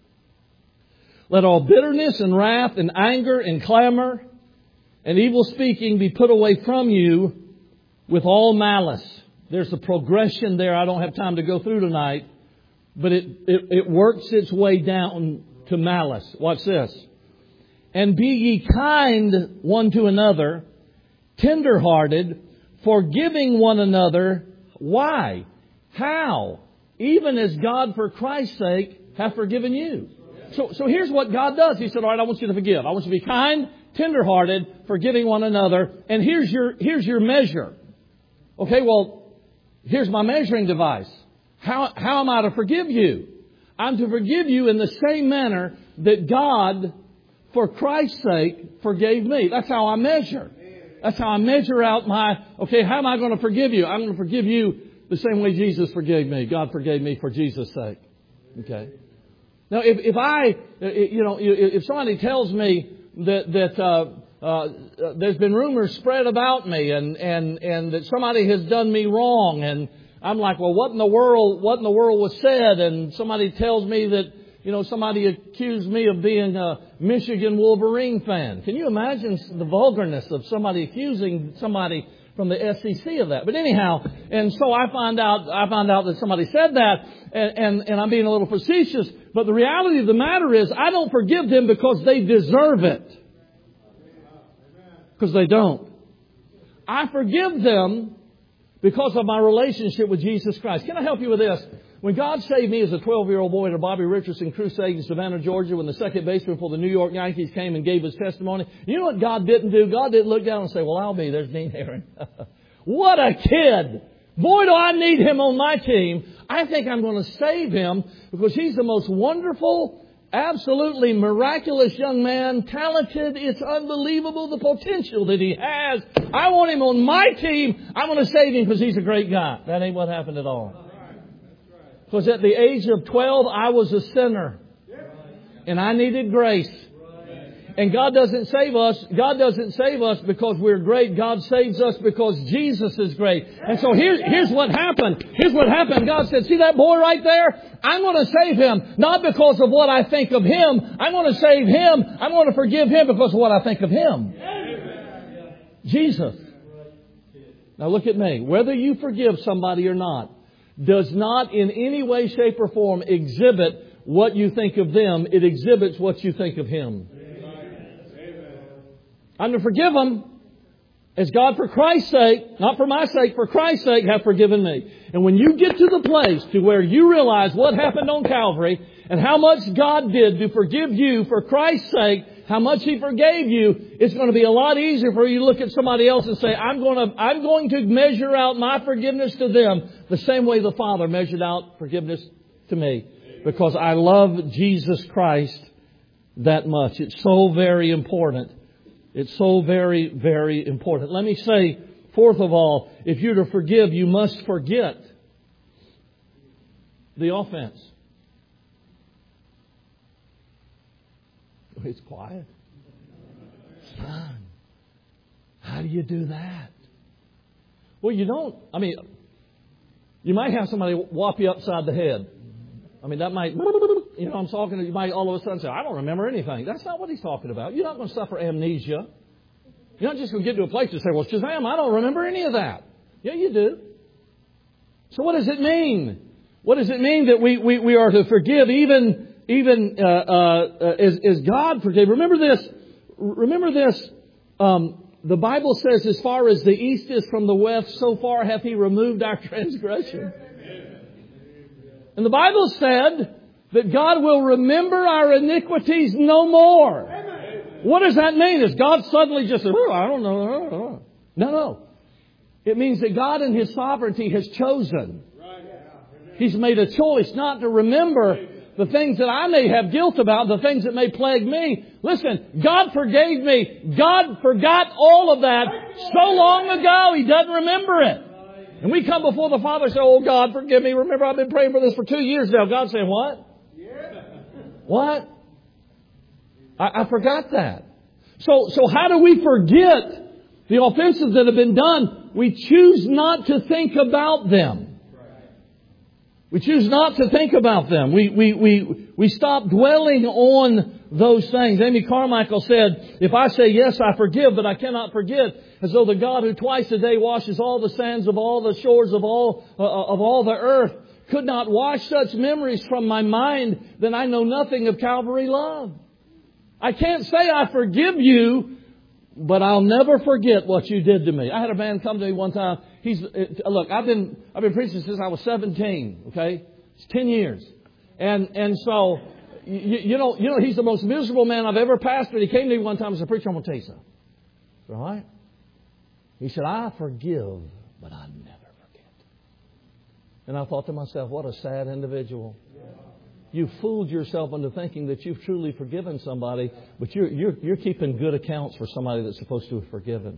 Let all bitterness and wrath and anger and clamor and evil speaking be put away from you with all malice. There's a progression there I don't have time to go through tonight, but it, it, it works its way down to malice. Watch this. And be ye kind one to another, tender-hearted, forgiving one another. Why? How? Even as God for Christ's sake hath forgiven you. So, so here's what God does. He said, all right, I want you to forgive. I want you to be kind, tender-hearted, forgiving one another. And here's your, here's your measure. Okay, well, here's my measuring device. How, how am I to forgive you? I'm to forgive you in the same manner that God, for Christ's sake, forgave me. That's how I measure. That's how I measure out my, okay, how am I going to forgive you? I'm going to forgive you the same way Jesus forgave me. God forgave me for Jesus' sake. Okay. Now, if, if I, you know, if somebody tells me that, that, uh, uh, there's been rumors spread about me and, and, and that somebody has done me wrong, and I'm like, well, what in the world, what in the world was said? And somebody tells me that, you know, somebody accused me of being a Michigan Wolverine fan. Can you imagine the vulgarness of somebody accusing somebody from the S E C of that? But anyhow, and so I found out, I found out that somebody said that, and, and, and I'm being a little facetious. But the reality of the matter is, I don't forgive them because they deserve it. Because they don't. I forgive them because of my relationship with Jesus Christ. Can I help you with this? When God saved me as a twelve-year-old boy at a Bobby Richardson crusade in Savannah, Georgia, when the second baseman for the New York Yankees came and gave his testimony, you know what God didn't do? God didn't look down and say, well, I'll be. There's Dean Herring. What a kid. Boy, do I need him on my team. I think I'm going to save him because he's the most wonderful, absolutely miraculous young man, talented. It's unbelievable the potential that he has. I want him on my team. I'm going to save him because he's a great guy. That ain't what happened at all. Because at the age of twelve, I was a sinner. And I needed grace. And God doesn't save us. God doesn't save us because we're great. God saves us because Jesus is great. And so here's, here's what happened. Here's what happened. God said, see that boy right there? I'm going to save him. Not because of what I think of him. I'm going to save him. I'm going to forgive him because of what I think of him. Jesus. Now look at me. Whether you forgive somebody or not does not in any way, shape, or form exhibit what you think of them. It exhibits what you think of him. I'm to forgive them as God for Christ's sake, not for my sake, for Christ's sake, have forgiven me. And when you get to the place to where you realize what happened on Calvary and how much God did to forgive you for Christ's sake, how much He forgave you, it's going to be a lot easier for you to look at somebody else and say, I'm going to, I'm going to measure out my forgiveness to them the same way the Father measured out forgiveness to me. Because I love Jesus Christ that much. It's so very important. It's so very, very important. Let me say, fourth of all, if you're to forgive, you must forget the offense. It's quiet. Son, how do you do that? Well, you don't. I mean, you might have somebody whop you upside the head. I mean, that might, you know, I'm talking, you might all of a sudden say, I don't remember anything. That's not what he's talking about. You're not going to suffer amnesia. You're not just going to get to a place to say, well, Shazam, I don't remember any of that. Yeah, you do. So what does it mean? What does it mean that we, we, we are to forgive even, even, uh, uh, as, as God forgave? Remember this, remember this, um, the Bible says, as far as the east is from the west, so far hath He removed our transgression. And the Bible said that God will remember our iniquities no more. What does that mean? Is God suddenly just, oh, I don't know. No, no. It means that God in His sovereignty has chosen. He's made a choice not to remember the things that I may have guilt about, the things that may plague me. Listen, God forgave me. God forgot all of that so long ago. He doesn't remember it. And we come before the Father and say, oh God, forgive me. Remember, I've been praying for this for two years now. God's saying, what? What? I, I forgot that. So, so how do we forget the offenses that have been done? We choose not to think about them. We choose not to think about them. We, we, we, we stop dwelling on those things. Amy Carmichael said, if I say, yes, I forgive, but I cannot forget, as though the God who twice a day washes all the sands of all the shores of all, uh, of all the earth could not wash such memories from my mind, then I know nothing of Calvary love. I can't say I forgive you, but I'll never forget what you did to me. I had a man come to me one time. He's look. I've been I've been preaching since I was seventeen. Okay, it's ten years, and and so you, you know you know he's the most miserable man I've ever pastored. He came to me one time and said, "Preacher, I'm going to tell you something." All right? He said, "I forgive, but I never forget." And I thought to myself, what a sad individual. You fooled yourself into thinking that you've truly forgiven somebody, but you're you're you're keeping good accounts for somebody that's supposed to have forgiven.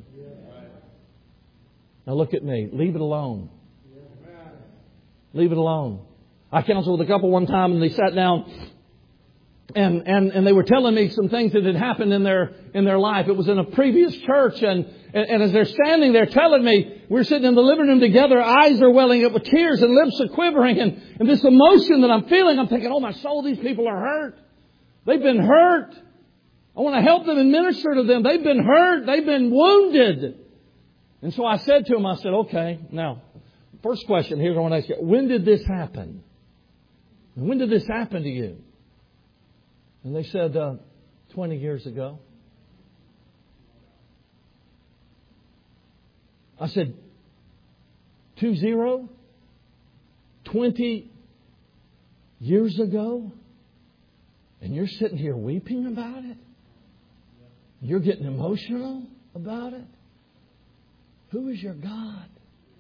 Now look at me. Leave it alone. Leave it alone. I counseled with a couple one time, and they sat down, and and and they were telling me some things that had happened in their in their life. It was in a previous church, and and, and as they're standing there telling me, we're sitting in the living room together, eyes are welling up with tears and lips are quivering, and, and this emotion that I'm feeling, I'm thinking, oh my soul, these people are hurt. They've been hurt. I want to help them and minister to them. They've been hurt. They've been wounded. And so I said to them, I said, okay, now, first question, here's what I want to ask you. When did this happen? When did this happen to you? And they said, uh, twenty years ago. I said, two zero? twenty years ago? And you're sitting here weeping about it? You're getting emotional about it? Who is your God?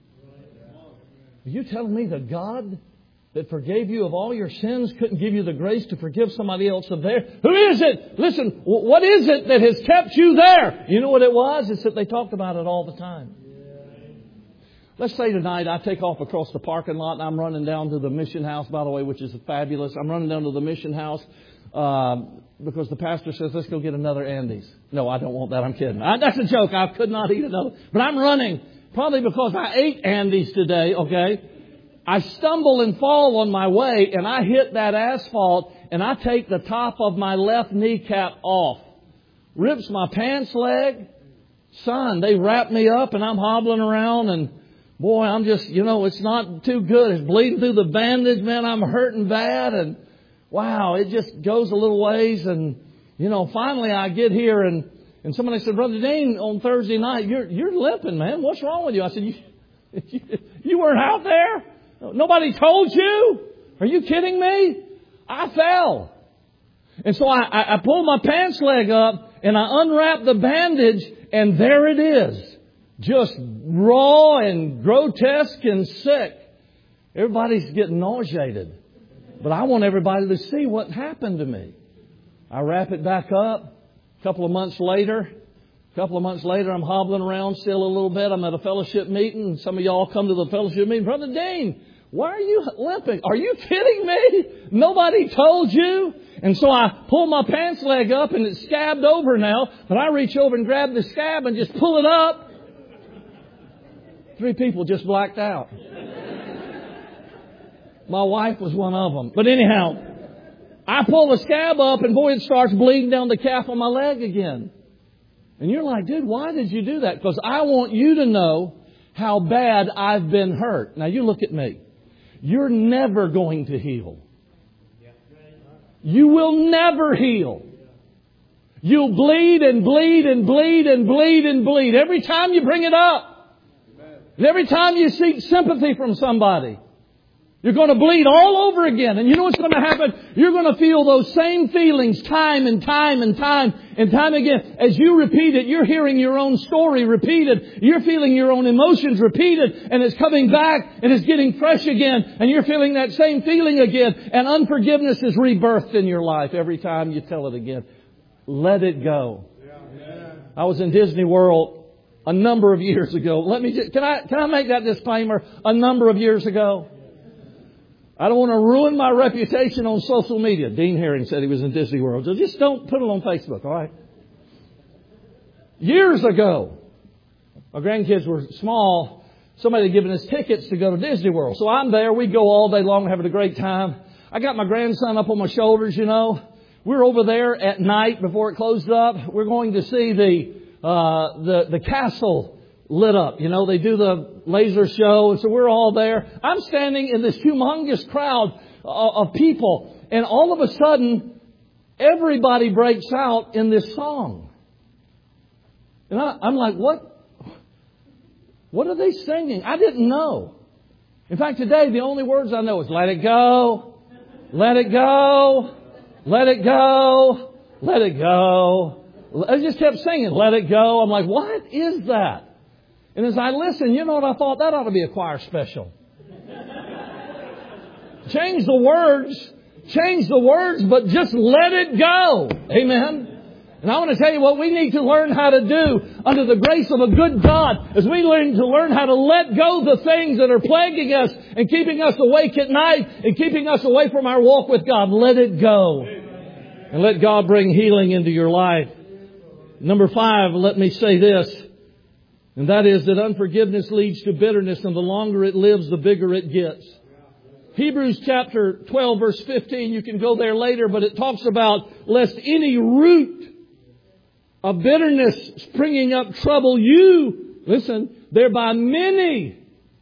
Are you telling me the God that forgave you of all your sins couldn't give you the grace to forgive somebody else of theirs? Who is it? Listen, what is it that has kept you there? You know what it was? It's that they talked about it all the time. Let's say tonight I take off across the parking lot and I'm running down to the mission house, by the way, which is fabulous. I'm running down to the mission house uh, because the pastor says, let's go get another Andes. No, I don't want that. I'm kidding. I, that's a joke. I could not eat another. But I'm running probably because I ate Andes today, okay? I stumble and fall on my way and I hit that asphalt and I take the top of my left kneecap off. Rips my pants leg. Son, they wrap me up and I'm hobbling around and boy, I'm just, you know, it's not too good. It's bleeding through the bandage, man. I'm hurting bad. And wow, it just goes a little ways. And, you know, finally I get here and, and somebody said, Brother Dean, on Thursday night, you're, you're limping, man. What's wrong with you? I said, you, you, you weren't out there? Nobody told you? Are you kidding me? I fell. And so I, I, I pulled my pants leg up and I unwrapped the bandage and there it is. Just raw and grotesque and sick. Everybody's getting nauseated. But I want everybody to see what happened to me. I wrap it back up. A couple of months later, a couple of months later, I'm hobbling around still a little bit. I'm at a fellowship meeting. Some of y'all come to the fellowship meeting. Brother Dean, why are you limping? Are you kidding me? Nobody told you? And so I pull my pants leg up and it's scabbed over now. But I reach over and grab the scab and just pull it up. Three people just blacked out. My wife was one of them. But anyhow, I pull the scab up and boy, it starts bleeding down the calf of my leg again. And you're like, dude, why did you do that? Because I want you to know how bad I've been hurt. Now you look at me. You're never going to heal. You will never heal. You'll bleed and bleed and bleed and bleed and bleed every time you bring it up. And every time you seek sympathy from somebody, You're going to bleed all over again. And you know what's going to happen? You're going to feel those same feelings time and time and time and time again. As you repeat it, you're hearing your own story repeated. You're feeling your own emotions repeated. And it's coming back and it's getting fresh again. And you're feeling that same feeling again. And unforgiveness is rebirthed in your life every time you tell it again. Let it go. I was in Disney World a number of years ago. Let me just, can I, can I make that disclaimer? A number of years ago. I don't want to ruin my reputation on social media. Dean Herring said he was in Disney World. So just don't put it on Facebook, all right? Years ago, my grandkids were small. Somebody had given us tickets to go to Disney World. So I'm there. We go all day long having a great time. I got my grandson up on my shoulders, you know. We're over there at night before it closed up. We're going to see the uh, the the castle lit up. You know, they do the laser show. And so we're all there. I'm standing in this humongous crowd of people. And all of a sudden, everybody breaks out in this song. And I, I'm like, what? What are they singing? I didn't know. In fact, today, the only words I know is let it go, let it go, let it go, let it go. I just kept singing, let it go. I'm like, what is that? And as I listened, you know what I thought? That ought to be a choir special. Change the words. Change the words, but just let it go. Amen. And I want to tell you what we need to learn how to do under the grace of a good God as we learn to learn how to let go the things that are plaguing us and keeping us awake at night and keeping us away from our walk with God. Let it go. And let God bring healing into your life. Number five, let me say this. And that is that unforgiveness leads to bitterness, and the longer it lives, the bigger it gets. Hebrews chapter twelve, verse fifteen, you can go there later, but it talks about lest any root of bitterness springing up trouble you, listen, thereby many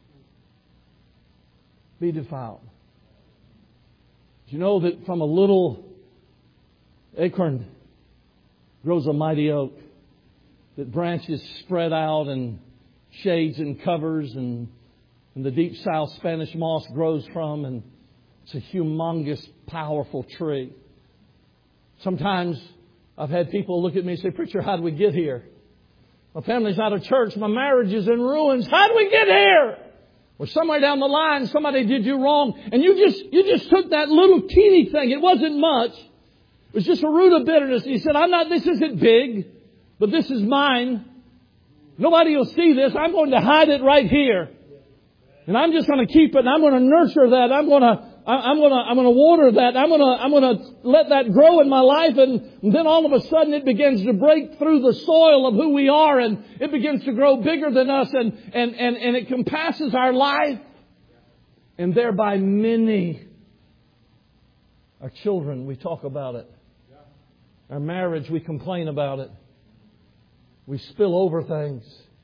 be defiled. Do you know that from a little acorn grows a mighty oak? That branches spread out and shades and covers and, and the deep south Spanish moss grows from, and it's a humongous, powerful tree. Sometimes I've had people look at me and say, "Preacher, how did we get here? My family's out of church. My marriage is in ruins. How did we get here?" Or somewhere down the line, somebody did you wrong, and you just you just took that little teeny thing. It wasn't much. It was just a root of bitterness. And you said, "I'm not. This isn't big. But this is mine. Nobody will see this. I'm going to hide it right here. And I'm just going to keep it. And I'm going to nurture that. I'm going to, I'm going to, I'm going to water that. I'm going to, I'm going to let that grow in my life. And then all of a sudden it begins to break through the soil of who we are. And it begins to grow bigger than us. And, and, and, and it compasses our life. And thereby many, our children, we talk about it. Our marriage, we complain about it. We spill over things.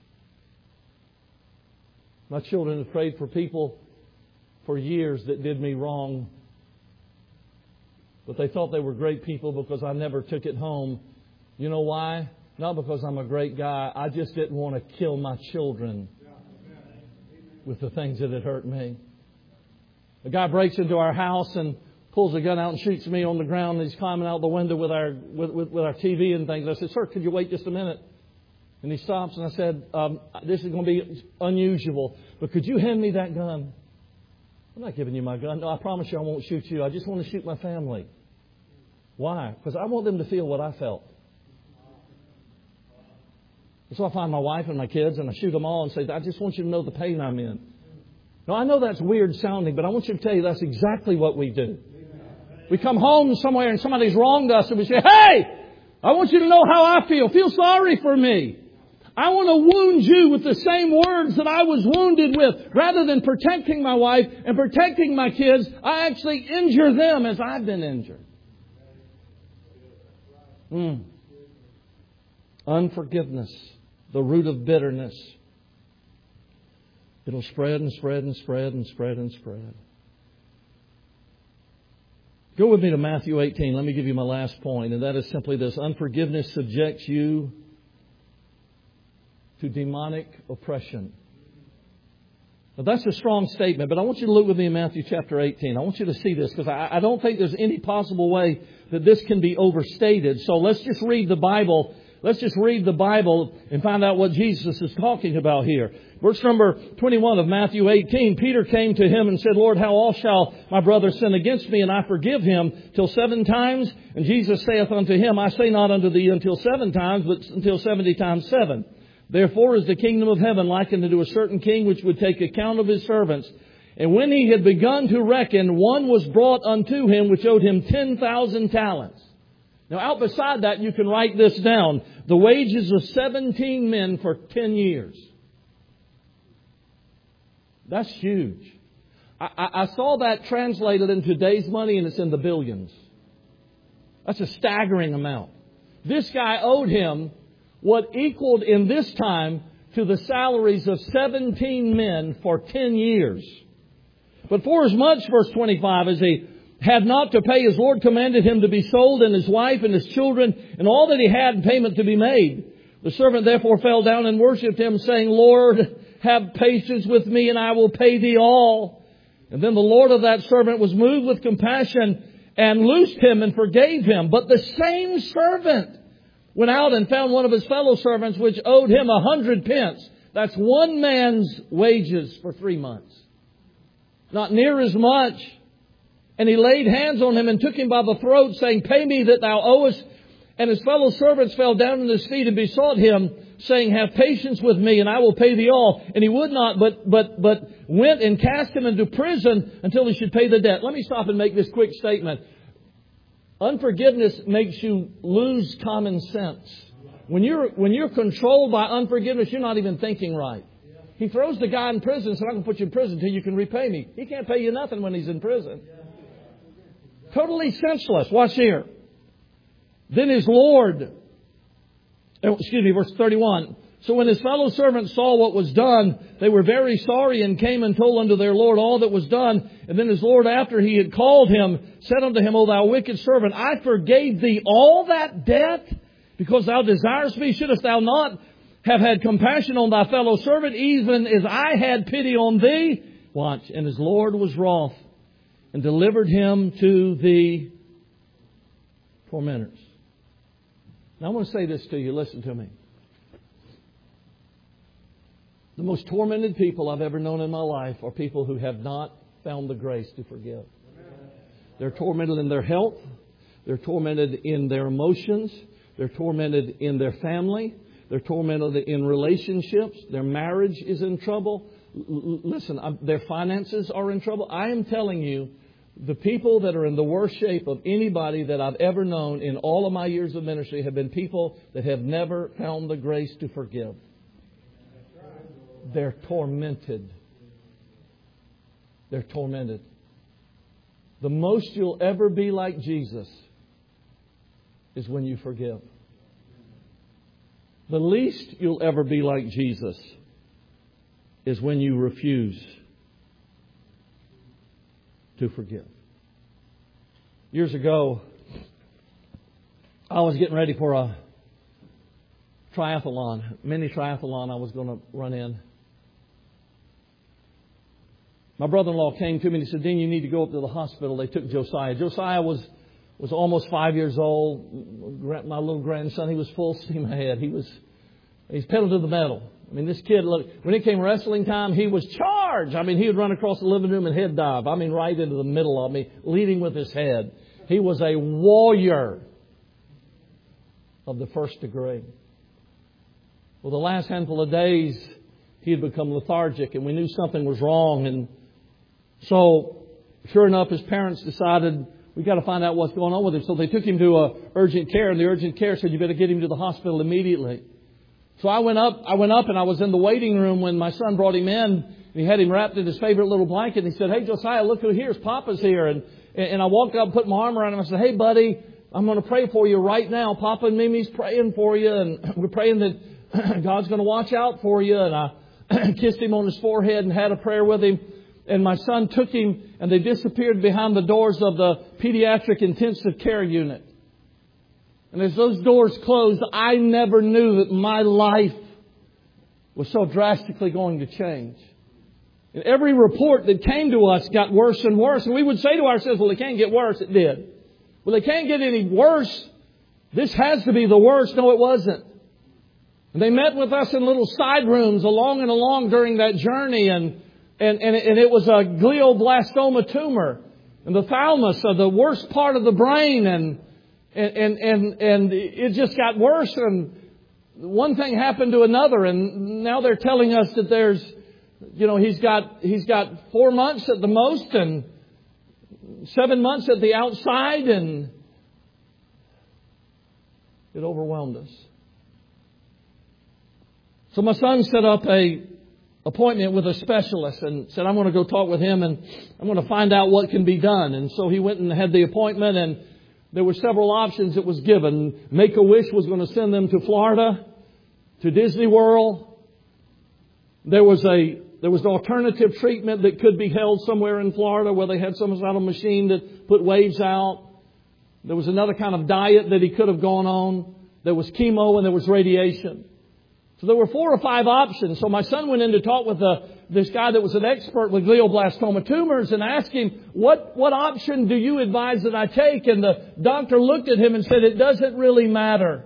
My children have prayed for people for years that did me wrong. But they thought they were great people because I never took it home. You know why? Not because I'm a great guy. I just didn't want to kill my children with the things that had hurt me. A guy breaks into our house and pulls a gun out and shoots me on the ground. And he's climbing out the window with our with, with, with our T V and things. I said, "Sir, could you wait just a minute?" And he stops and I said, um, "This is going to be unusual, but could you hand me that gun?" "I'm not giving you my gun. No, I promise you I won't shoot you. I just want to shoot my family." Why? Because I want them to feel what I felt. So I find my wife and my kids and I shoot them all and say, "I just want you to know the pain I'm in." Now, I know that's weird sounding, but I want you to tell you that's exactly what we do. We come home somewhere and somebody's wronged us and we say, "Hey, I want you to know how I feel. Feel sorry for me. I want to wound you with the same words that I was wounded with. Rather than protecting my wife and protecting my kids, I actually injure them as I've been injured." Mm. Unforgiveness, the root of bitterness. It'll spread and spread and spread and spread and spread. Go with me to Matthew eighteen. Let me give you my last point, and that is simply this. Unforgiveness subjects you to demonic oppression. Now, that's a strong statement, but I want you to look with me in Matthew chapter eighteen. I want you to see this because I, I don't think there's any possible way that this can be overstated. So let's just read the Bible. Let's just read the Bible and find out what Jesus is talking about here. Verse number twenty-one of Matthew eighteen, Peter came to him and said, Lord, how oft shall my brother sin against me, and I forgive him? Till seven times? And Jesus saith unto him, I say not unto thee until seven times, but until seventy times seven. Therefore is the kingdom of heaven likened unto a certain king which would take account of his servants. And when he had begun to reckon, one was brought unto him which owed him ten thousand talents. Now, out beside that, you can write this down. The wages of seventeen men for ten years. That's huge. I, I, I saw that translated in today's money, and it's in the billions. That's a staggering amount. This guy owed him what equaled in this time to the salaries of seventeen men for ten years. But for as much, verse twenty-five, as he had not to pay, his Lord commanded him to be sold, and his wife and his children and all that he had in payment to be made. The servant therefore fell down and worshipped him, saying, Lord, have patience with me, and I will pay thee all. And then the Lord of that servant was moved with compassion and loosed him and forgave him. But the same servant went out and found one of his fellow servants which owed him a hundred pence. That's one man's wages for three months. Not near as much. And he laid hands on him and took him by the throat, saying, Pay me that thou owest. And his fellow servants fell down at his feet and besought him, saying, Have patience with me, and I will pay thee all. And he would not, but but but went and cast him into prison until he should pay the debt. Let me stop and make this quick statement. Unforgiveness makes you lose common sense. When you're when you're controlled by unforgiveness, you're not even thinking right. He throws the guy in prison and said, I'm going to put you in prison until you can repay me. He can't pay you nothing when he's in prison. Totally senseless. Watch here. Then his Lord, excuse me, verse thirty-one. So when his fellow servants saw what was done, they were very sorry and came and told unto their Lord all that was done. And then his Lord, after he had called him, said unto him, O thou wicked servant, I forgave thee all that debt because thou desirest me. Shouldest thou not have had compassion on thy fellow servant, even as I had pity on thee? Watch. And his Lord was wroth and delivered him to the tormentors. Now I want to say this to you. Listen to me. The most tormented people I've ever known in my life are people who have not found the grace to forgive. They're tormented in their health. They're tormented in their emotions. They're tormented in their family. They're tormented in relationships. Their marriage is in trouble. L- listen, I'm, their finances are in trouble. I am telling you, the people that are in the worst shape of anybody that I've ever known in all of my years of ministry have been people that have never found the grace to forgive. They're tormented. They're tormented. The most you'll ever be like Jesus is when you forgive. The least you'll ever be like Jesus is when you refuse to forgive. Years ago, I was getting ready for a triathlon, mini triathlon I was going to run in. My brother-in-law came to me and he said, Dean, you need to go up to the hospital. They took Josiah. Josiah was, was almost five years old. My little grandson, he was full steam ahead. He was, he's pedal to the metal. I mean, this kid, look, when it came wrestling time, he was charged. I mean, he would run across the living room and head dive. I mean, right into the middle of me, leading with his head. He was a warrior of the first degree. Well, the last handful of days, he had become lethargic and we knew something was wrong. And so, sure enough, his parents decided, we've got to find out what's going on with him. So they took him to a urgent care, and the urgent care said, you better get him to the hospital immediately. So I went up, I went up and I was in the waiting room when my son brought him in. And he had him wrapped in his favorite little blanket. And he said, hey, Josiah, look who here's. Papa's here. And, and I walked up, put my arm around him. I said, hey, buddy, I'm going to pray for you right now. Papa and Mimi's praying for you. And we're praying that God's going to watch out for you. And I kissed him on his forehead and had a prayer with him. And my son took him and they disappeared behind the doors of the pediatric intensive care unit. And as those doors closed, I never knew that my life was so drastically going to change. And every report that came to us got worse and worse. And we would say to ourselves, well, it can't get worse. It did. Well, it can't get any worse. This has to be the worst. No, it wasn't. And they met with us in little side rooms along and along during that journey. And, and, and, and it was a glioblastoma tumor in the thalamus, of the worst part of the brain. And, and, and, and, and it just got worse. And one thing happened to another. And now they're telling us that there's, you know, he's got, he's got four months at the most and seven months at the outside. And it overwhelmed us. So my son set up a appointment with a specialist and said, I'm going to go talk with him and I'm going to find out what can be done. And so he went and had the appointment, and there were several options that was given. Make-A-Wish was going to send them to Florida, to Disney World. There was a there was an alternative treatment that could be held somewhere in Florida where they had some sort of machine that put waves out. There was another kind of diet that he could have gone on. There was chemo and there was radiation. So there were four or five options. So my son went in to talk with the, this guy that was an expert with glioblastoma tumors and asked him, what, what option do you advise that I take? And the doctor looked at him and said, it doesn't really matter.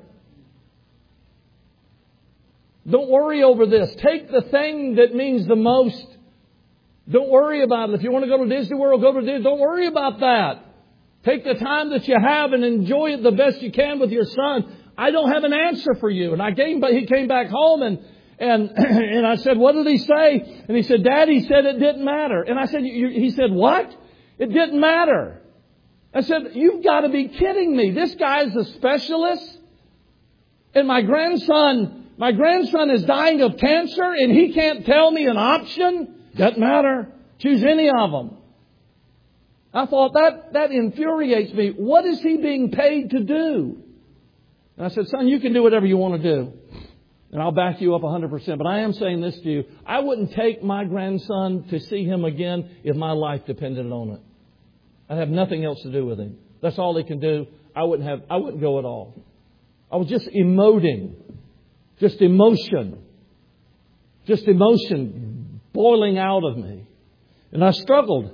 Don't worry over this. Take the thing that means the most. Don't worry about it. If you want to go to Disney World, go to Disney. Don't worry about that. Take the time that you have and enjoy it the best you can with your son. I don't have an answer for you. And I came, but he came back home and, and, and I said, what did he say? And he said, Dad, he said it didn't matter. And I said, you, he said, what? It didn't matter. I said, you've got to be kidding me. This guy's a specialist. And my grandson, my grandson is dying of cancer and he can't tell me an option. Doesn't matter. Choose any of them. I thought that, that infuriates me. What is he being paid to do? And I said, son, you can do whatever you want to do. And I'll back you up one hundred percent. But I am saying this to you. I wouldn't take my grandson to see him again if my life depended on it. I'd have nothing else to do with him. That's all he can do. I wouldn't have, I wouldn't go at all. I was just emoting. Just emotion. Just emotion boiling out of me. And I struggled.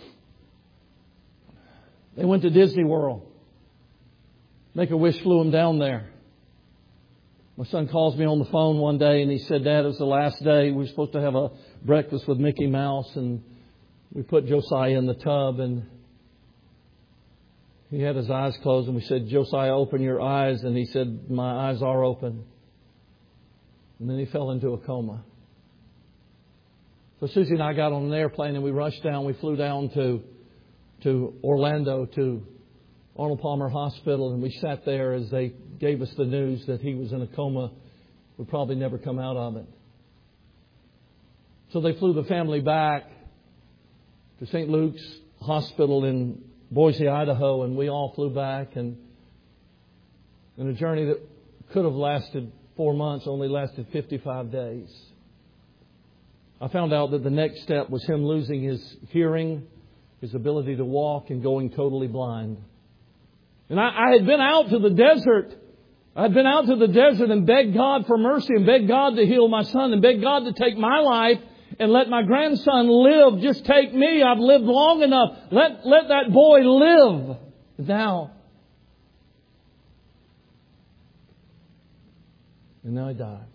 They went to Disney World. Make-A-Wish flew him down there. My son calls me on the phone one day and he said, Dad, it was the last day. We were supposed to have a breakfast with Mickey Mouse and we put Josiah in the tub and he had his eyes closed and we said, Josiah, open your eyes. And he said, my eyes are open. And then he fell into a coma. So Susie and I got on an airplane and we rushed down. We flew down to, to Orlando to Arnold Palmer Hospital, and we sat there as they gave us the news that he was in a coma, would probably never come out of it. So they flew the family back to Saint Luke's Hospital in Boise, Idaho, and we all flew back. And in a journey that could have lasted four months, only lasted fifty-five days. I found out that the next step was him losing his hearing, his ability to walk, and going totally blind. And I, I had been out to the desert. I had been out to the desert and begged God for mercy and begged God to heal my son and begged God to take my life and let my grandson live. Just take me. I've lived long enough. Let, let that boy live. Now. And now he died.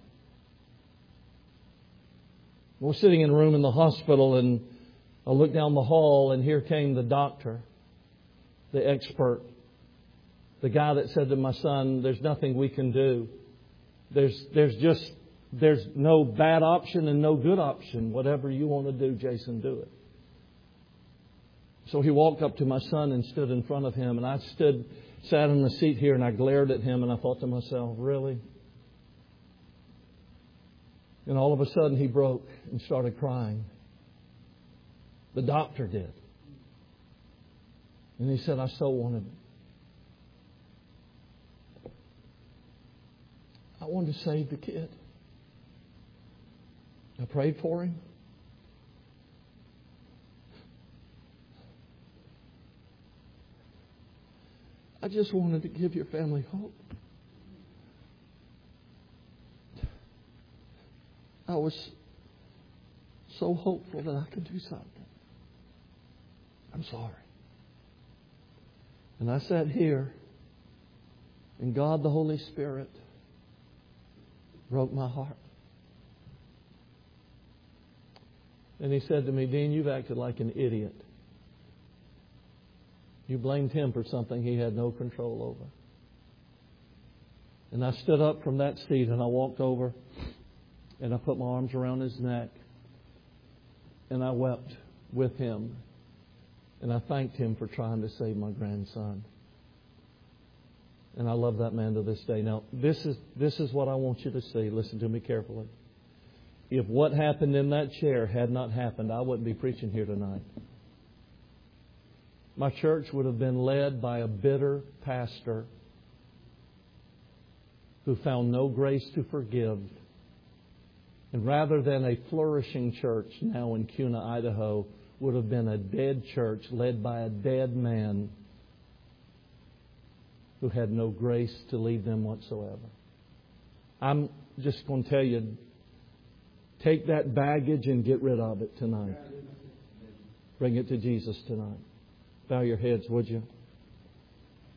We're sitting in a room in the hospital and I looked down the hall and here came the doctor, the expert. The guy that said to my son, there's nothing we can do. There's, there's just, there's no bad option and no good option. Whatever you want to do, Jason, do it. So he walked up to my son and stood in front of him. And I stood, sat in the seat here and I glared at him and I thought to myself, really? And all of a sudden he broke and started crying. The doctor did. And he said, I so wanted it. I wanted to save the kid. I prayed for him. I just wanted to give your family hope. I was so hopeful that I could do something. I'm sorry. And I sat here, and God, the Holy Spirit, broke my heart. And He said to me, Dean, you've acted like an idiot. You blamed Him for something He had no control over. And I stood up from that seat and I walked over and I put my arms around his neck and I wept with him. And I thanked him for trying to save my grandson. And I love that man to this day. Now, this is this is what I want you to see. Listen to me carefully. If what happened in that chair had not happened, I wouldn't be preaching here tonight. My church would have been led by a bitter pastor who found no grace to forgive. And rather than a flourishing church now in Kuna, Idaho, would have been a dead church led by a dead man who had no grace to lead them whatsoever. I'm just going to tell you, take that baggage and get rid of it tonight. Bring it to Jesus tonight. Bow your heads, would you?